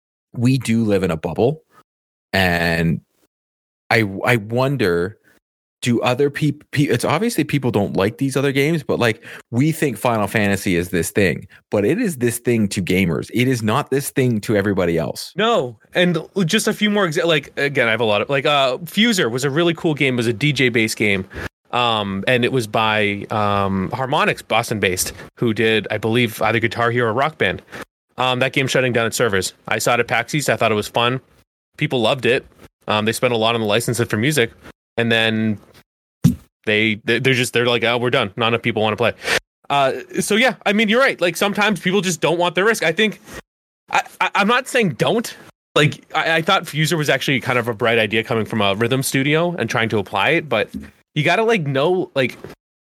We do live in a bubble. And I wonder do other people, it's obviously people don't like these other games, but like we think Final Fantasy is this thing, but it is this thing to gamers. It is not this thing to everybody else. No, and just a few more like again, I have a lot of like Fuser was a really cool game. It was a DJ based game. And it was by Harmonix, Boston based, who did, I believe, either Guitar Hero or Rock Band. That game shutting down its servers. I saw it at PAX East. I thought it was fun. People loved it. They spent a lot on the license for music, and then they're like, oh, we're done. Not enough people want to play. So yeah, I mean, you're right. Like sometimes people just don't want the risk. I think I'm not saying don't. Like I thought Fuser was actually kind of a bright idea coming from a rhythm studio and trying to apply it, but you gotta like know like.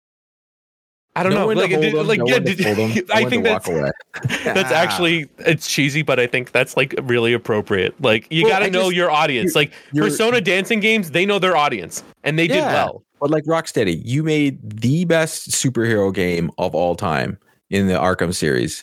I don't know. Like, I think that's actually, it's cheesy, but I think that's like really appropriate. Like you got to know your audience. Like Persona dancing games, they know their audience and they did well. But like Rocksteady, you made the best superhero game of all time in the Arkham series.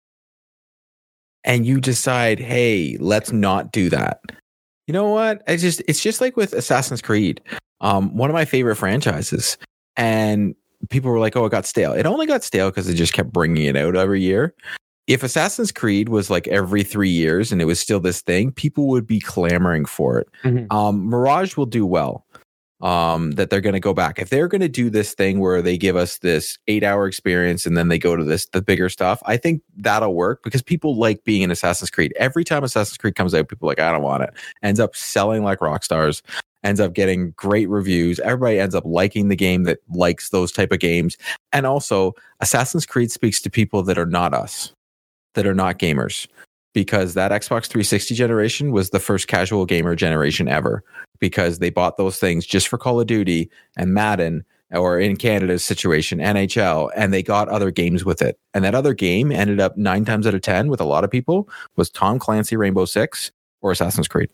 And you decide, hey, let's not do that. You know what? It's just like with Assassin's Creed, one of my favorite franchises. And people were like, oh, it got stale. It only got stale because they just kept bringing it out every year. If Assassin's Creed was like every 3 years and it was still this thing, people would be clamoring for it. Mm-hmm. Mirage will do well. That they're going to go back. If they're going to do this thing where they give us this 8-hour experience and then they go to the bigger stuff, I think that'll work because people like being in Assassin's Creed. Every time Assassin's Creed comes out, people are like, I don't want it. Ends up selling like rock stars. Ends up getting great reviews. Everybody ends up liking the game that likes those type of games. And also, Assassin's Creed speaks to people that are not us, that are not gamers, because that Xbox 360 generation was the first casual gamer generation ever, because they bought those things just for Call of Duty and Madden, or in Canada's situation, NHL, and they got other games with it. And that other game ended up 9 times out of 10 with a lot of people was Tom Clancy Rainbow Six or Assassin's Creed.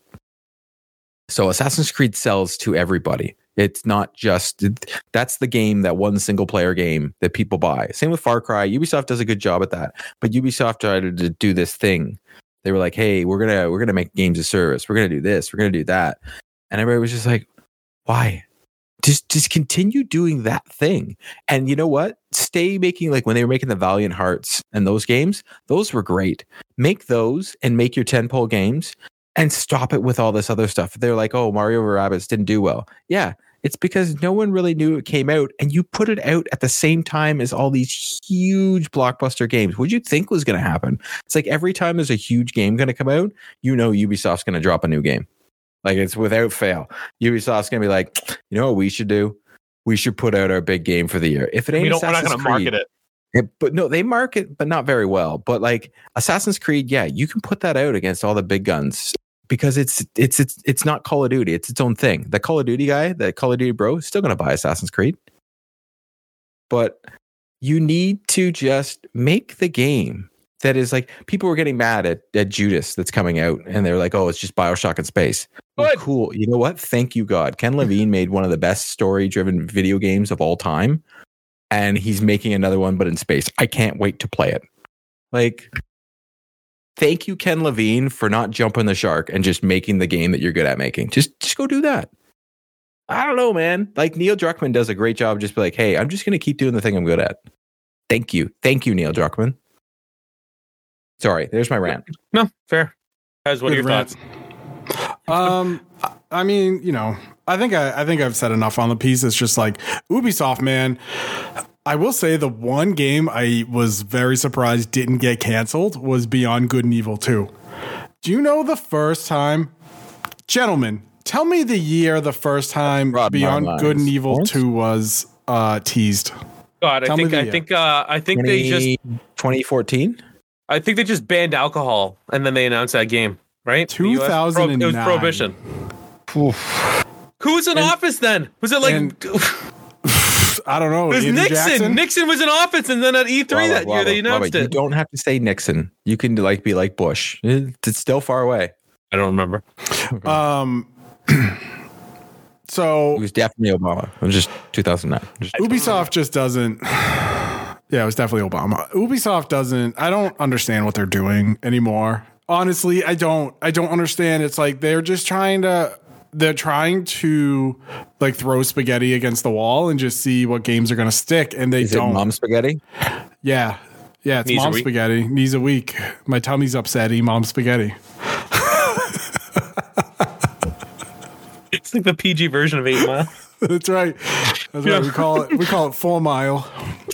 So Assassin's Creed sells to everybody. It's not just, that's the game, that one single player game that people buy. Same with Far Cry. Ubisoft does a good job at that. But Ubisoft tried to do this thing. They were like, hey, we're gonna make games of service. We're gonna do this. We're gonna do that. And everybody was just like, why? Just continue doing that thing. And you know what? Stay making, like when they were making the Valiant Hearts and those games, those were great. Make those and make your tentpole games. And stop it with all this other stuff. They're like, oh, Mario Rabbids didn't do well. Yeah, it's because no one really knew it came out, and you put it out at the same time as all these huge blockbuster games. What do you think was going to happen? It's like every time there's a huge game going to come out, you know Ubisoft's going to drop a new game. Like it's without fail. Ubisoft's going to be like, you know what we should do? We should put out our big game for the year. If it ain't we're not going to market it. But no, they market, but not very well. But like Assassin's Creed, yeah, you can put that out against all the big guns because it's not Call of Duty. It's its own thing. The Call of Duty guy, the Call of Duty bro, is still going to buy Assassin's Creed. But you need to just make the game that is like, people were getting mad at Judas that's coming out, and they're like, oh, it's just BioShock in space. Oh, cool. You know what? Thank you, God. Ken Levine made one of the best story-driven video games of all time. And he's making another one, but in space. I can't wait to play it. Like, thank you, Ken Levine, for not jumping the shark and just making the game that you're good at making. Just go do that. I don't know, man. Like, Neil Druckmann does a great job. Just be like, hey, I'm just going to keep doing the thing I'm good at. Thank you. Thank you, Neil Druckmann. Sorry, there's my rant. No, fair. Guys, what are your thoughts? I mean, you know, I think I've said enough on the piece. It's just like Ubisoft, man. I will say the one game I was very surprised didn't get canceled was Beyond Good and Evil 2. Do you know the first time, gentlemen, tell me the year the first time Beyond Good and Evil 2 was teased? God, I think they just 2014. I think they just banned alcohol and then they announced that game, right? 2009. It was Prohibition. Oof. Who was in office then? Was it like? I don't know. It was Andrew Nixon. Jackson? Nixon was in office, and then at E3 that year they announced it. You don't have to say Nixon. You can be like Bush. It's still far away. I don't remember. So it was definitely Obama. It was just 2009. Ubisoft just doesn't. Yeah, it was definitely Obama. Ubisoft doesn't. I don't understand what they're doing anymore. Honestly, I don't understand. It's like they're just trying to they're trying to like throw spaghetti against the wall and just see what games are going to stick, and they Is don't. it Mom Spaghetti? Yeah, it's Knees a Mom week? spaghetti. Knees a week. My tummy's upset. Eat Mom spaghetti. It's like the PG version of 8 Mile. That's right. That's right. We call it 4 Mile.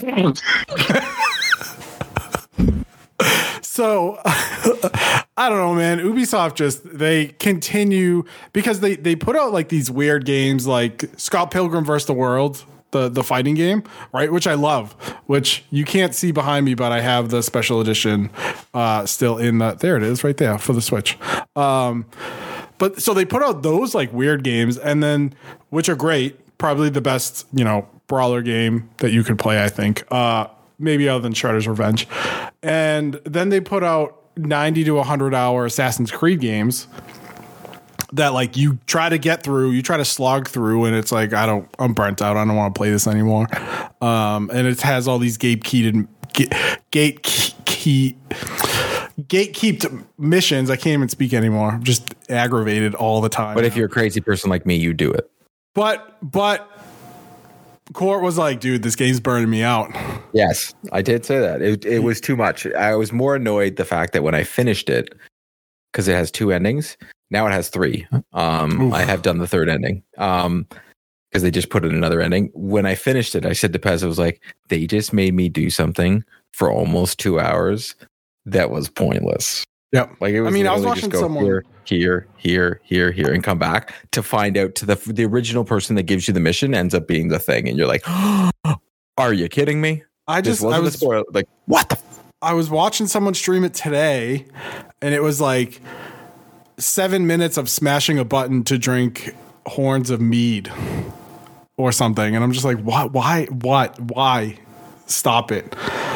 So I don't know, man. Ubisoft they continue because they put out like these weird games like Scott Pilgrim vs. the World, the fighting game, right? Which I love, which you can't see behind me, but I have the special edition still in there it is right there for the Switch. But so they put out those like weird games, and then which are great, probably the best, brawler game that you could play, I think. Maybe other than Shredder's Revenge. And then they put out 90 to 100 hour Assassin's Creed games that like you try to get through, you try to slog through, and it's like I'm burnt out. I don't want to play this anymore. And it has all these gatekeeped missions. I can't even speak anymore. I'm just aggravated all the time. But if you're a crazy person like me, you do it. But Court was like, dude, this game's burning me out. Yes, I did say that. It was too much. I was more annoyed the fact that when I finished it, because it has 2 endings, now it has 3. I have done the 3rd ending because they just put in another ending. When I finished it, I said to Pez, I was like, they just made me do something for almost 2 hours that was pointless. Yep. Like it was. I was literally watching just go someone here, and come back to find out to the original person that gives you the mission ends up being the thing, and you're like, "Are you kidding me?" I was watching someone stream it today, and it was like 7 minutes of smashing a button to drink horns of mead or something, and I'm just like, "What? Why? Stop it!"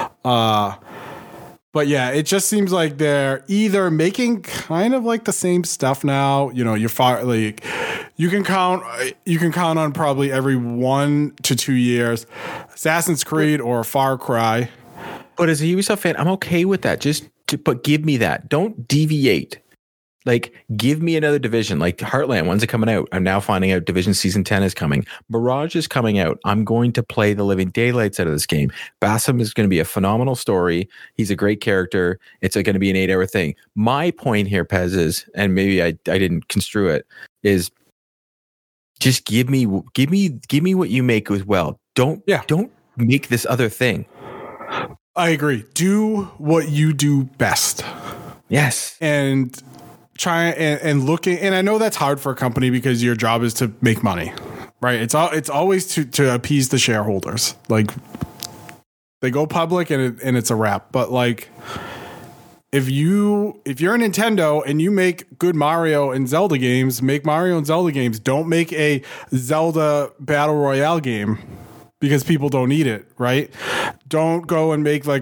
But yeah, it just seems like they're either making kind of like the same stuff now. You're far like you can count on probably every 1 to 2 years, Assassin's Creed or Far Cry. But as a Ubisoft fan, I'm okay with that. But give me that. Don't deviate. Like, give me another Division. Like Heartland, when's it coming out? I'm now finding out Division Season 10 is coming. Mirage is coming out. I'm going to play the living daylights out of this game. Basim is going to be a phenomenal story. He's a great character. It's going to be an 8-hour thing. My point here, Pez, is, and maybe I didn't construe it, is just give me what you make as well. Don't make this other thing. I agree. Do what you do best. Yes. And try and looking, and I know that's hard for a company because your job is to make money, right? It's always to appease the shareholders. Like they go public and it's a wrap. But like if you're a Nintendo and you make good Mario and Zelda games, make Mario and Zelda games. Don't make a Zelda Battle Royale game because people don't need it, right? Don't go and make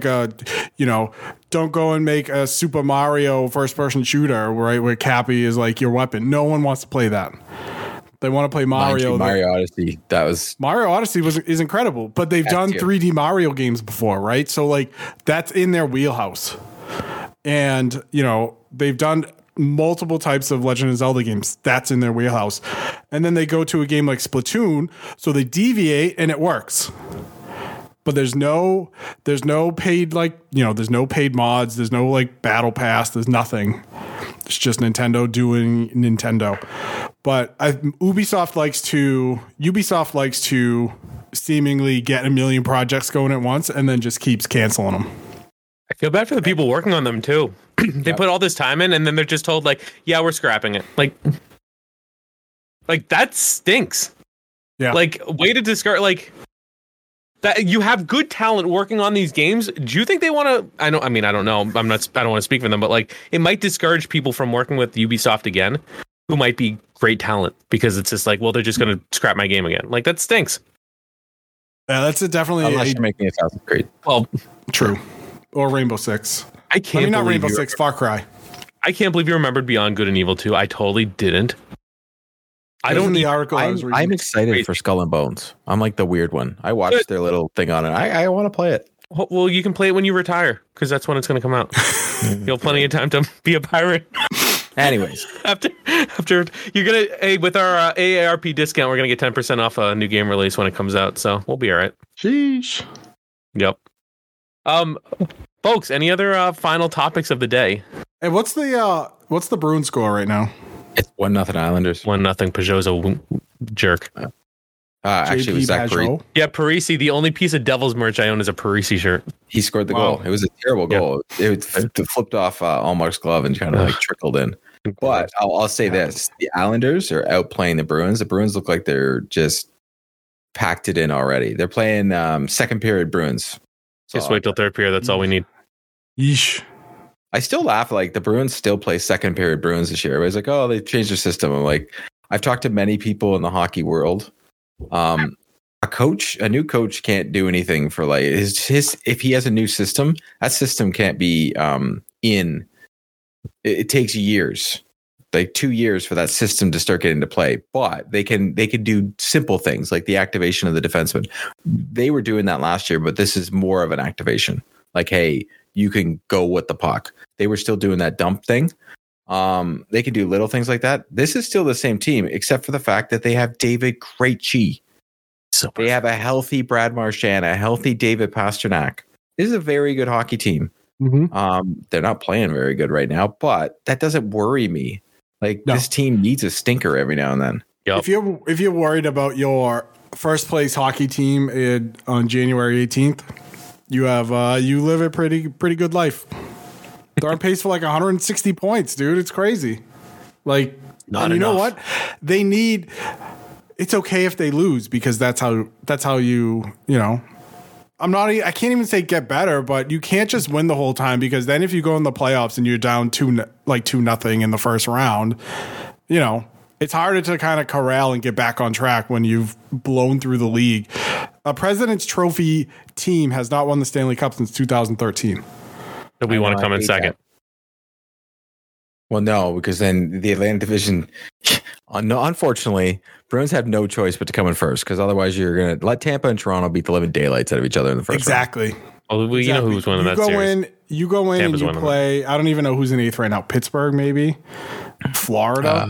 don't go and make a Super Mario first-person shooter, right, where Cappy is like your weapon. No one wants to play that. They want to play Mario. Mario Odyssey. Mario Odyssey is incredible, but they've done 3D Mario games before, right? So like that's in their wheelhouse. And, they've done multiple types of Legend of Zelda games. That's in their wheelhouse. And then they go to a game like Splatoon, so they deviate and it works. But there's no paid there's no paid mods, there's no like battle pass, there's nothing. It's just Nintendo doing Nintendo. But Ubisoft likes to seemingly get a million projects going at once and then just keeps canceling them. I feel bad for the people working on them too. They put all this time in and then they're just told like, yeah, we're scrapping it. Like that stinks. Yeah. Like way to discard like that you have good talent working on these games. Do you think they want to? I don't know. I don't want to speak for them, but like it might discourage people from working with Ubisoft again, who might be great talent because it's just like, well, they're just going to scrap my game again. Like that stinks. Yeah, that's definitely unless you're making Assassin's Creed. Well, true. Or Rainbow Six. Not Rainbow Six. Far Cry. I can't believe you remembered Beyond Good and Evil 2. I totally didn't. I don't. The article I'm excited for Skull and Bones. I'm like the weird one. I watched their little thing on it. I want to play it. Well, you can play it when you retire because that's when it's going to come out. You'll have plenty of time to be a pirate. Anyways, after you're gonna with our AARP discount, we're gonna get 10% off a new game release when it comes out. So we'll be all right. Sheesh. Yep. Folks, any other final topics of the day? Hey, what's the Bruins score right now? it's 1-0 Islanders. 1-0. Peugeot's a jerk. Actually, it was Zach Parise. Yeah, Parise. The only piece of Devils merch I own is a Parise shirt. He scored the goal. It was a terrible goal. It flipped off Allmark's glove and kind of like trickled in. But I'll say this: the Islanders are outplaying the Bruins. The Bruins look like they're just packed it in already. They're playing second period Bruins. Just wait till third period. That's all we need. Yeesh. I still laugh. Like the Bruins still play second period Bruins this year. Everybody's like, oh, they changed their system. I'm like, I've talked to many people in the hockey world. A new coach can't do anything for like his if he has a new system, that system can't be it takes years, like 2 years for that system to start getting into play. But they can do simple things like the activation of the defenseman. They were doing that last year, but this is more of an activation. Like, hey, you can go with the puck. They were still doing that dump thing. They can do little things like that. This is still the same team, except for the fact that they have David Krejci. So they have a healthy Brad Marchand, a healthy David Pastrnak. This is a very good hockey team. Mm-hmm. They're not playing very good right now, but that doesn't worry me. Like this team needs a stinker every now and then. Yep. If you're worried about your first place hockey team on January 18th, you have you live a pretty good life. They're on pace for like 160 points, dude. It's crazy. Like, not enough. You know what? They need. It's okay if they lose because that's how you know. I can't even say get better, but you can't just win the whole time because then if you go in the playoffs and you're down 2-0 in the first round, you know, it's harder to kind of corral and get back on track when you've blown through the league. A President's Trophy team has not won the Stanley Cup since 2013. So we want to come in second. Well, no, because then the Atlantic Division, unfortunately, Bruins have no choice but to come in first because otherwise you're going to let Tampa and Toronto beat the living daylights out of each other in the first round. Exactly. Well, you know who's winning that series. You go in Tampa's and you play, I don't even know who's in eighth right now. Pittsburgh, maybe? Florida?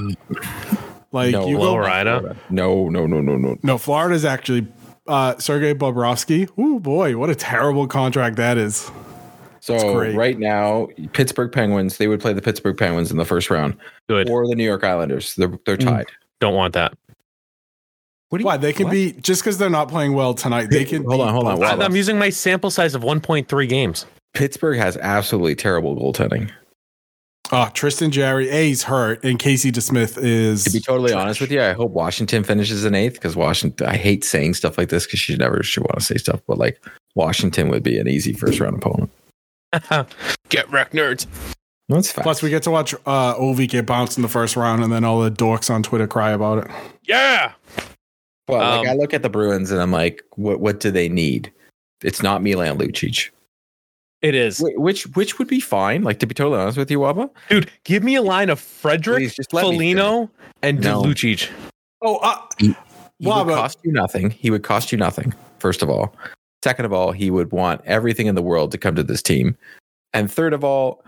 Florida? No. Florida's actually Sergei Bobrovsky. Oh, boy, what a terrible contract that is. So right now, Pittsburgh Penguins, they would play the Pittsburgh Penguins in the first round. Good. Or the New York Islanders. They're tied. Don't want that. Why? They can be, just because they're not playing well tonight, they can Hold on. I'm using my sample size of 1.3 games. Pittsburgh has absolutely terrible goaltending. Tristan Jarry, he's hurt, and Casey DeSmith is. To be totally honest with you, I hope Washington finishes in eighth because Washington. I hate saying stuff like this because she never should want to say stuff, but like Washington would be an easy first round opponent. Get wrecked, nerds. That's fine. Plus, we get to watch Ovi get bounced in the first round, and then all the dorks on Twitter cry about it. Yeah. Well, I look at the Bruins and I'm like, what do they need? It's not Milan Lucic. It is. Which would be fine. Like, to be totally honest with you, Wabba. Dude, give me a line of Frederick, Foligno, and Lucic. He would cost you nothing. He would cost you nothing, first of all. Second of all, he would want everything in the world to come to this team. And third of all,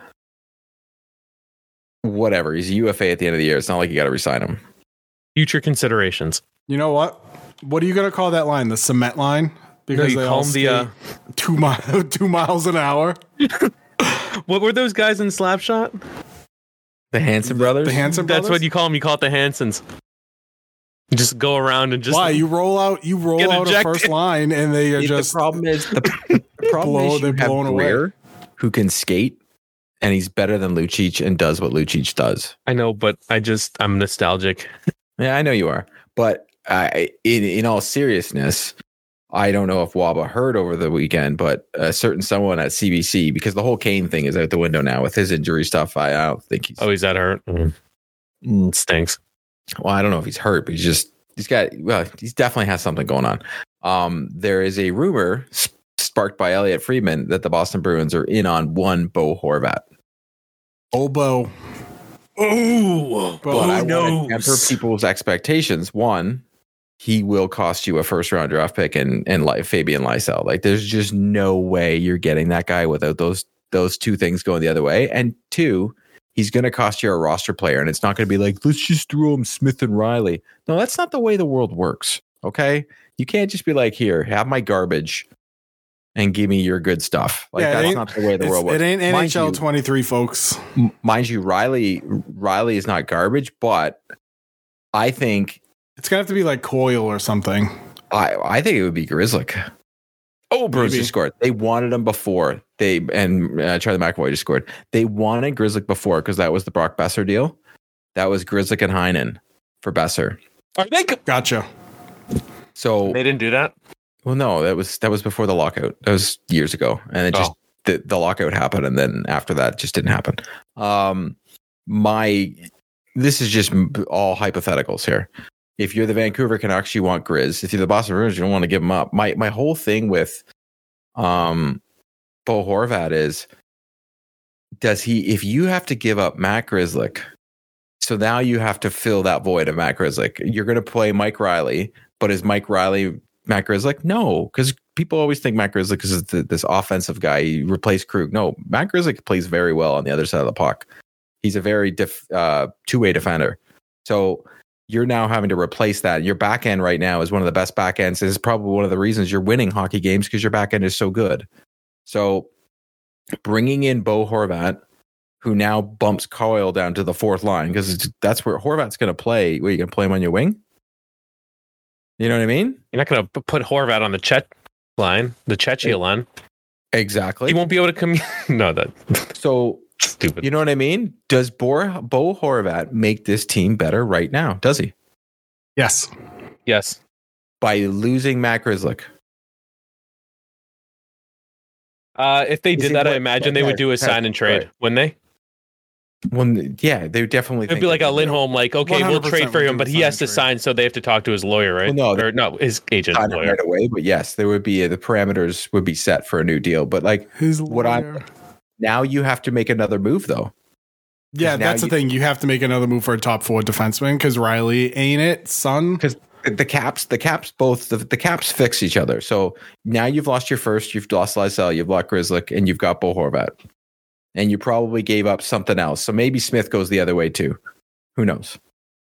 whatever. He's a UFA at the end of the year. It's not like you got to resign him. Future considerations. You know what? What are you going to call that line? The cement line? Because they all skate 2 miles an hour. What were those guys in Slapshot? The Hanson brothers? The Hanson brothers? That's what you call them. You call it the Hansons. You just go around and just... Why? You roll out a first line and they are just... The problem is they're blown away. Who can skate, and he's better than Lucic and does what Lucic does. I know, but I'm nostalgic. Yeah, I know you are. But in all seriousness, I don't know if Waba heard over the weekend, but a certain someone at CBC, because the whole Kane thing is out the window now with his injury stuff. I don't think he's... Oh, he's that hurt? It stinks. Well, I don't know if he's hurt, but he definitely has something going on. There is a rumor sparked by Elliot Friedman that the Boston Bruins are in on one Bo Horvat. Oh, Bo. Oh, but I want to temper people's expectations. One, he will cost you a first round draft pick and Fabian Lysell. Like, there's just no way you're getting that guy without those two things going the other way. And two, he's going to cost you a roster player, and it's not going to be like, let's just throw him Smith and Riley. No, that's not the way the world works. Okay, you can't just be like, here, have my garbage and give me your good stuff. Like that's not the way the world works. It ain't NHL 23, folks. Mind you, Riley is not garbage, but I think it's gonna have to be like Coyle or something. I think it would be Grzelcyk. Oh, Bruins just scored. They wanted him before. Charlie McAvoy just scored. They wanted Grzelcyk before because that was the Brock Besser deal. That was Grzelcyk and Heinen for Besser. Are they? Gotcha. So they didn't do that. Well, no, that was before the lockout. That was years ago, and it just the lockout happened, and then after that, just didn't happen. This is just all hypotheticals here. If you're the Vancouver Canucks, you want Grizz. If you're the Boston Bruins, you don't want to give him up. My whole thing with Bo Horvat is, if you have to give up Matt Grzelcyk, so now you have to fill that void of Matt Grzelcyk. You're going to play Mike Riley, but is Mike Riley Matt Grzelcyk? No, because people always think Matt Grzelcyk is this offensive guy. He replaced Krug. No, Matt Grzelcyk plays very well on the other side of the puck. He's a very two-way defender. So you're now having to replace that. Your back end right now is one of the best back ends. This is probably one of the reasons you're winning hockey games, because your back end is so good. So bringing in Bo Horvat, who now bumps Coyle down to the fourth line, because that's where Horvat's going to play. Where you going to play him on your wing? You know what I mean? You're not going to put Horvat on the Chet line, the Chetchia line. Exactly. He won't be able to come. No, that. So stupid. You know what I mean? Does Bo Horvat make this team better right now? Does he? Yes. Yes. By losing Matt Grzelcyk. If they did that, I imagine they would do a sign and trade, wouldn't they? They would definitely. It'd be like a Lindholm, like, okay, we'll trade for him, but he has to sign, so they have to talk to his lawyer, right? Well, his agent. Lawyer. Right away, but yes, there would be the parameters would be set for a new deal. But like, now you have to make another move, though. Yeah, that's the thing. You have to make another move for a top four defenseman, because Riley ain't it, son. Because the caps fix each other. So now you've lost your first, you've lost Lysell, you've lost Grzelcyk, and you've got Bo Horvat. And you probably gave up something else. So maybe Smith goes the other way too. Who knows?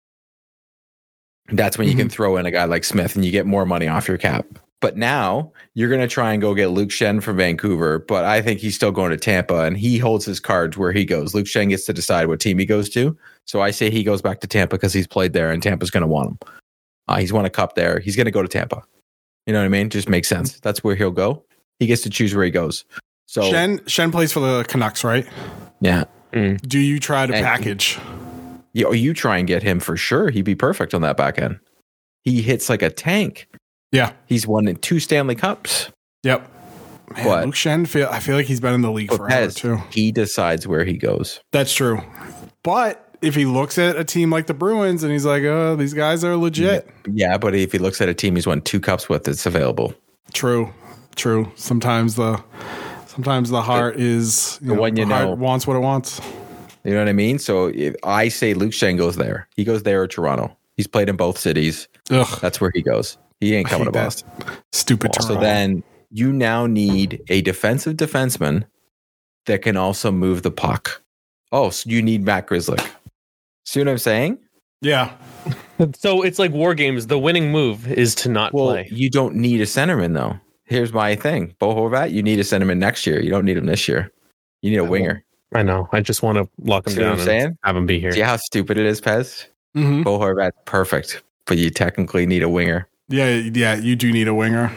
That's when you can throw in a guy like Smith and you get more money off your cap. But now you're going to try and go get Luke Schenn from Vancouver. But I think he's still going to Tampa, and he holds his cards where he goes. Luke Schenn gets to decide what team he goes to. So I say he goes back to Tampa because he's played there and Tampa's going to want him. He's won a cup there. He's going to go to Tampa. You know what I mean? Just makes sense. That's where he'll go. He gets to choose where he goes. So Schenn plays for the Canucks, right? Yeah. Do you try to package? You try and get him for sure. He'd be perfect on that back end. He hits like a tank. Yeah. He's won 2 Stanley Cups. Yep. Man, but Luke Schenn, I feel like he's been in the league forever too. He decides where he goes. That's true. But if he looks at a team like the Bruins and he's like, oh, these guys are legit. Yeah, but if he looks at a team he's won 2 cups with, it's available. True. Sometimes the heart is the one heart wants what it wants. You know what I mean? So if I say Luke Schenn goes there, he goes there or Toronto. He's played in both cities. Ugh. That's where he goes. He ain't coming to Boston. Stupid Toronto. So then you now need a defensive defenseman that can also move the puck. Oh, so you need Matt Grzelcyk. See what I'm saying? Yeah. So it's like war games. The winning move is to not play. You don't need a centerman, though. Here's my thing. Bo Horvat, you need a centerman next year. You don't need him this year. You need a winger. I know. I just want to lock him down and have him be here. See how stupid it is, Pez? Mm-hmm. Bo Horvat's perfect, but you technically need a winger. Yeah, you do need a winger.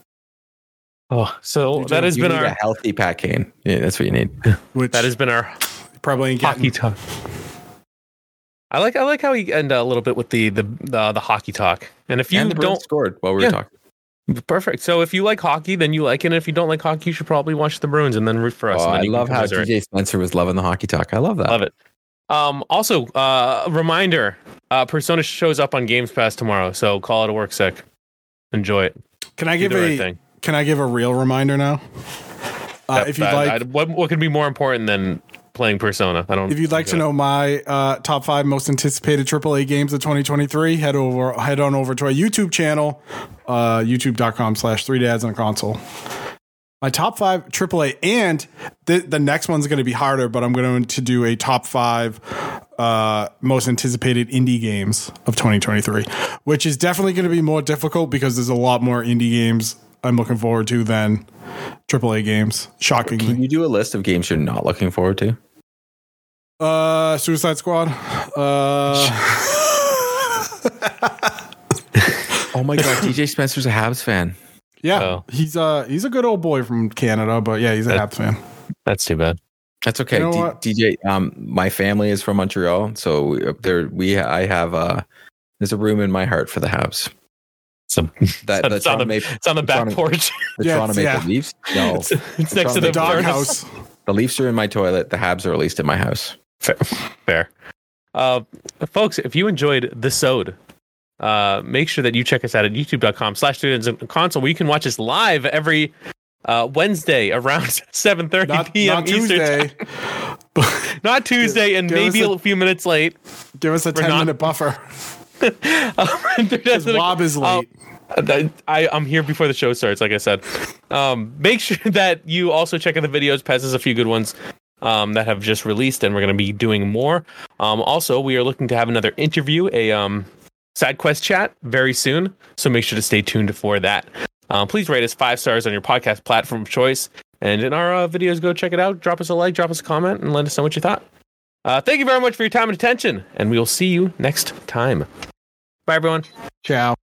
Oh, so that has been a healthy Pat Kane. Yeah, that's what you need. That has been our probably hockey talk. I like how we end a little bit with the hockey talk. And if you don't scored while we were talking. Perfect. So if you like hockey, then you like it. And if you don't like hockey, you should probably watch the Bruins and then root for us. I love how DJ Spencer was loving the hockey talk. I love that. Love it. Also, reminder, Persona shows up on Games Pass tomorrow, so call it a work sec. Enjoy it. Can I give a real reminder now? If you'd like, what could be more important than playing Persona? If you'd like to know my top 5 most anticipated AAA games of 2023, head on over to our YouTube channel, youtube.com/3dads on a console. My top 5 AAA, and the next one's going to be harder, but I'm going to do a top 5 most anticipated indie games of 2023, which is definitely going to be more difficult because there's a lot more indie games I'm looking forward to than AAA games. Shockingly. Can you do a list of games you're not looking forward to? Suicide Squad. Oh my god, DJ Spencer's a Habs fan. Yeah, he's a good old boy from Canada, but yeah, he's a Habs fan. That's too bad. That's okay. You know DJ, my family is from Montreal, so I have there's a room in my heart for the Habs. It's on the back porch. The Toronto Maple Leafs. No, it's next to the doghouse. The Leafs are in my toilet. The Habs are at least in my house. Fair. Folks, if you enjoyed the Sode, make sure that you check us out at youtube.com/students console, where you can watch us live every Wednesday around 7:30 p.m. Eastern time. Not Tuesday, and maybe a few minutes late. Give us a 10-minute buffer. Because Rob is late. I'm here before the show starts, like I said. Make sure that you also check out the videos. Pez has a few good ones that have just released, and we're going to be doing more. Also, we are looking to have another interview, a side quest chat very soon, so make sure to stay tuned for that. Please rate us 5 stars on your podcast platform of choice, and in our videos, go check it out. Drop us a like, drop us a comment, and let us know what you thought. Thank you very much for your time and attention, and we will see you next time. Bye, everyone. Ciao.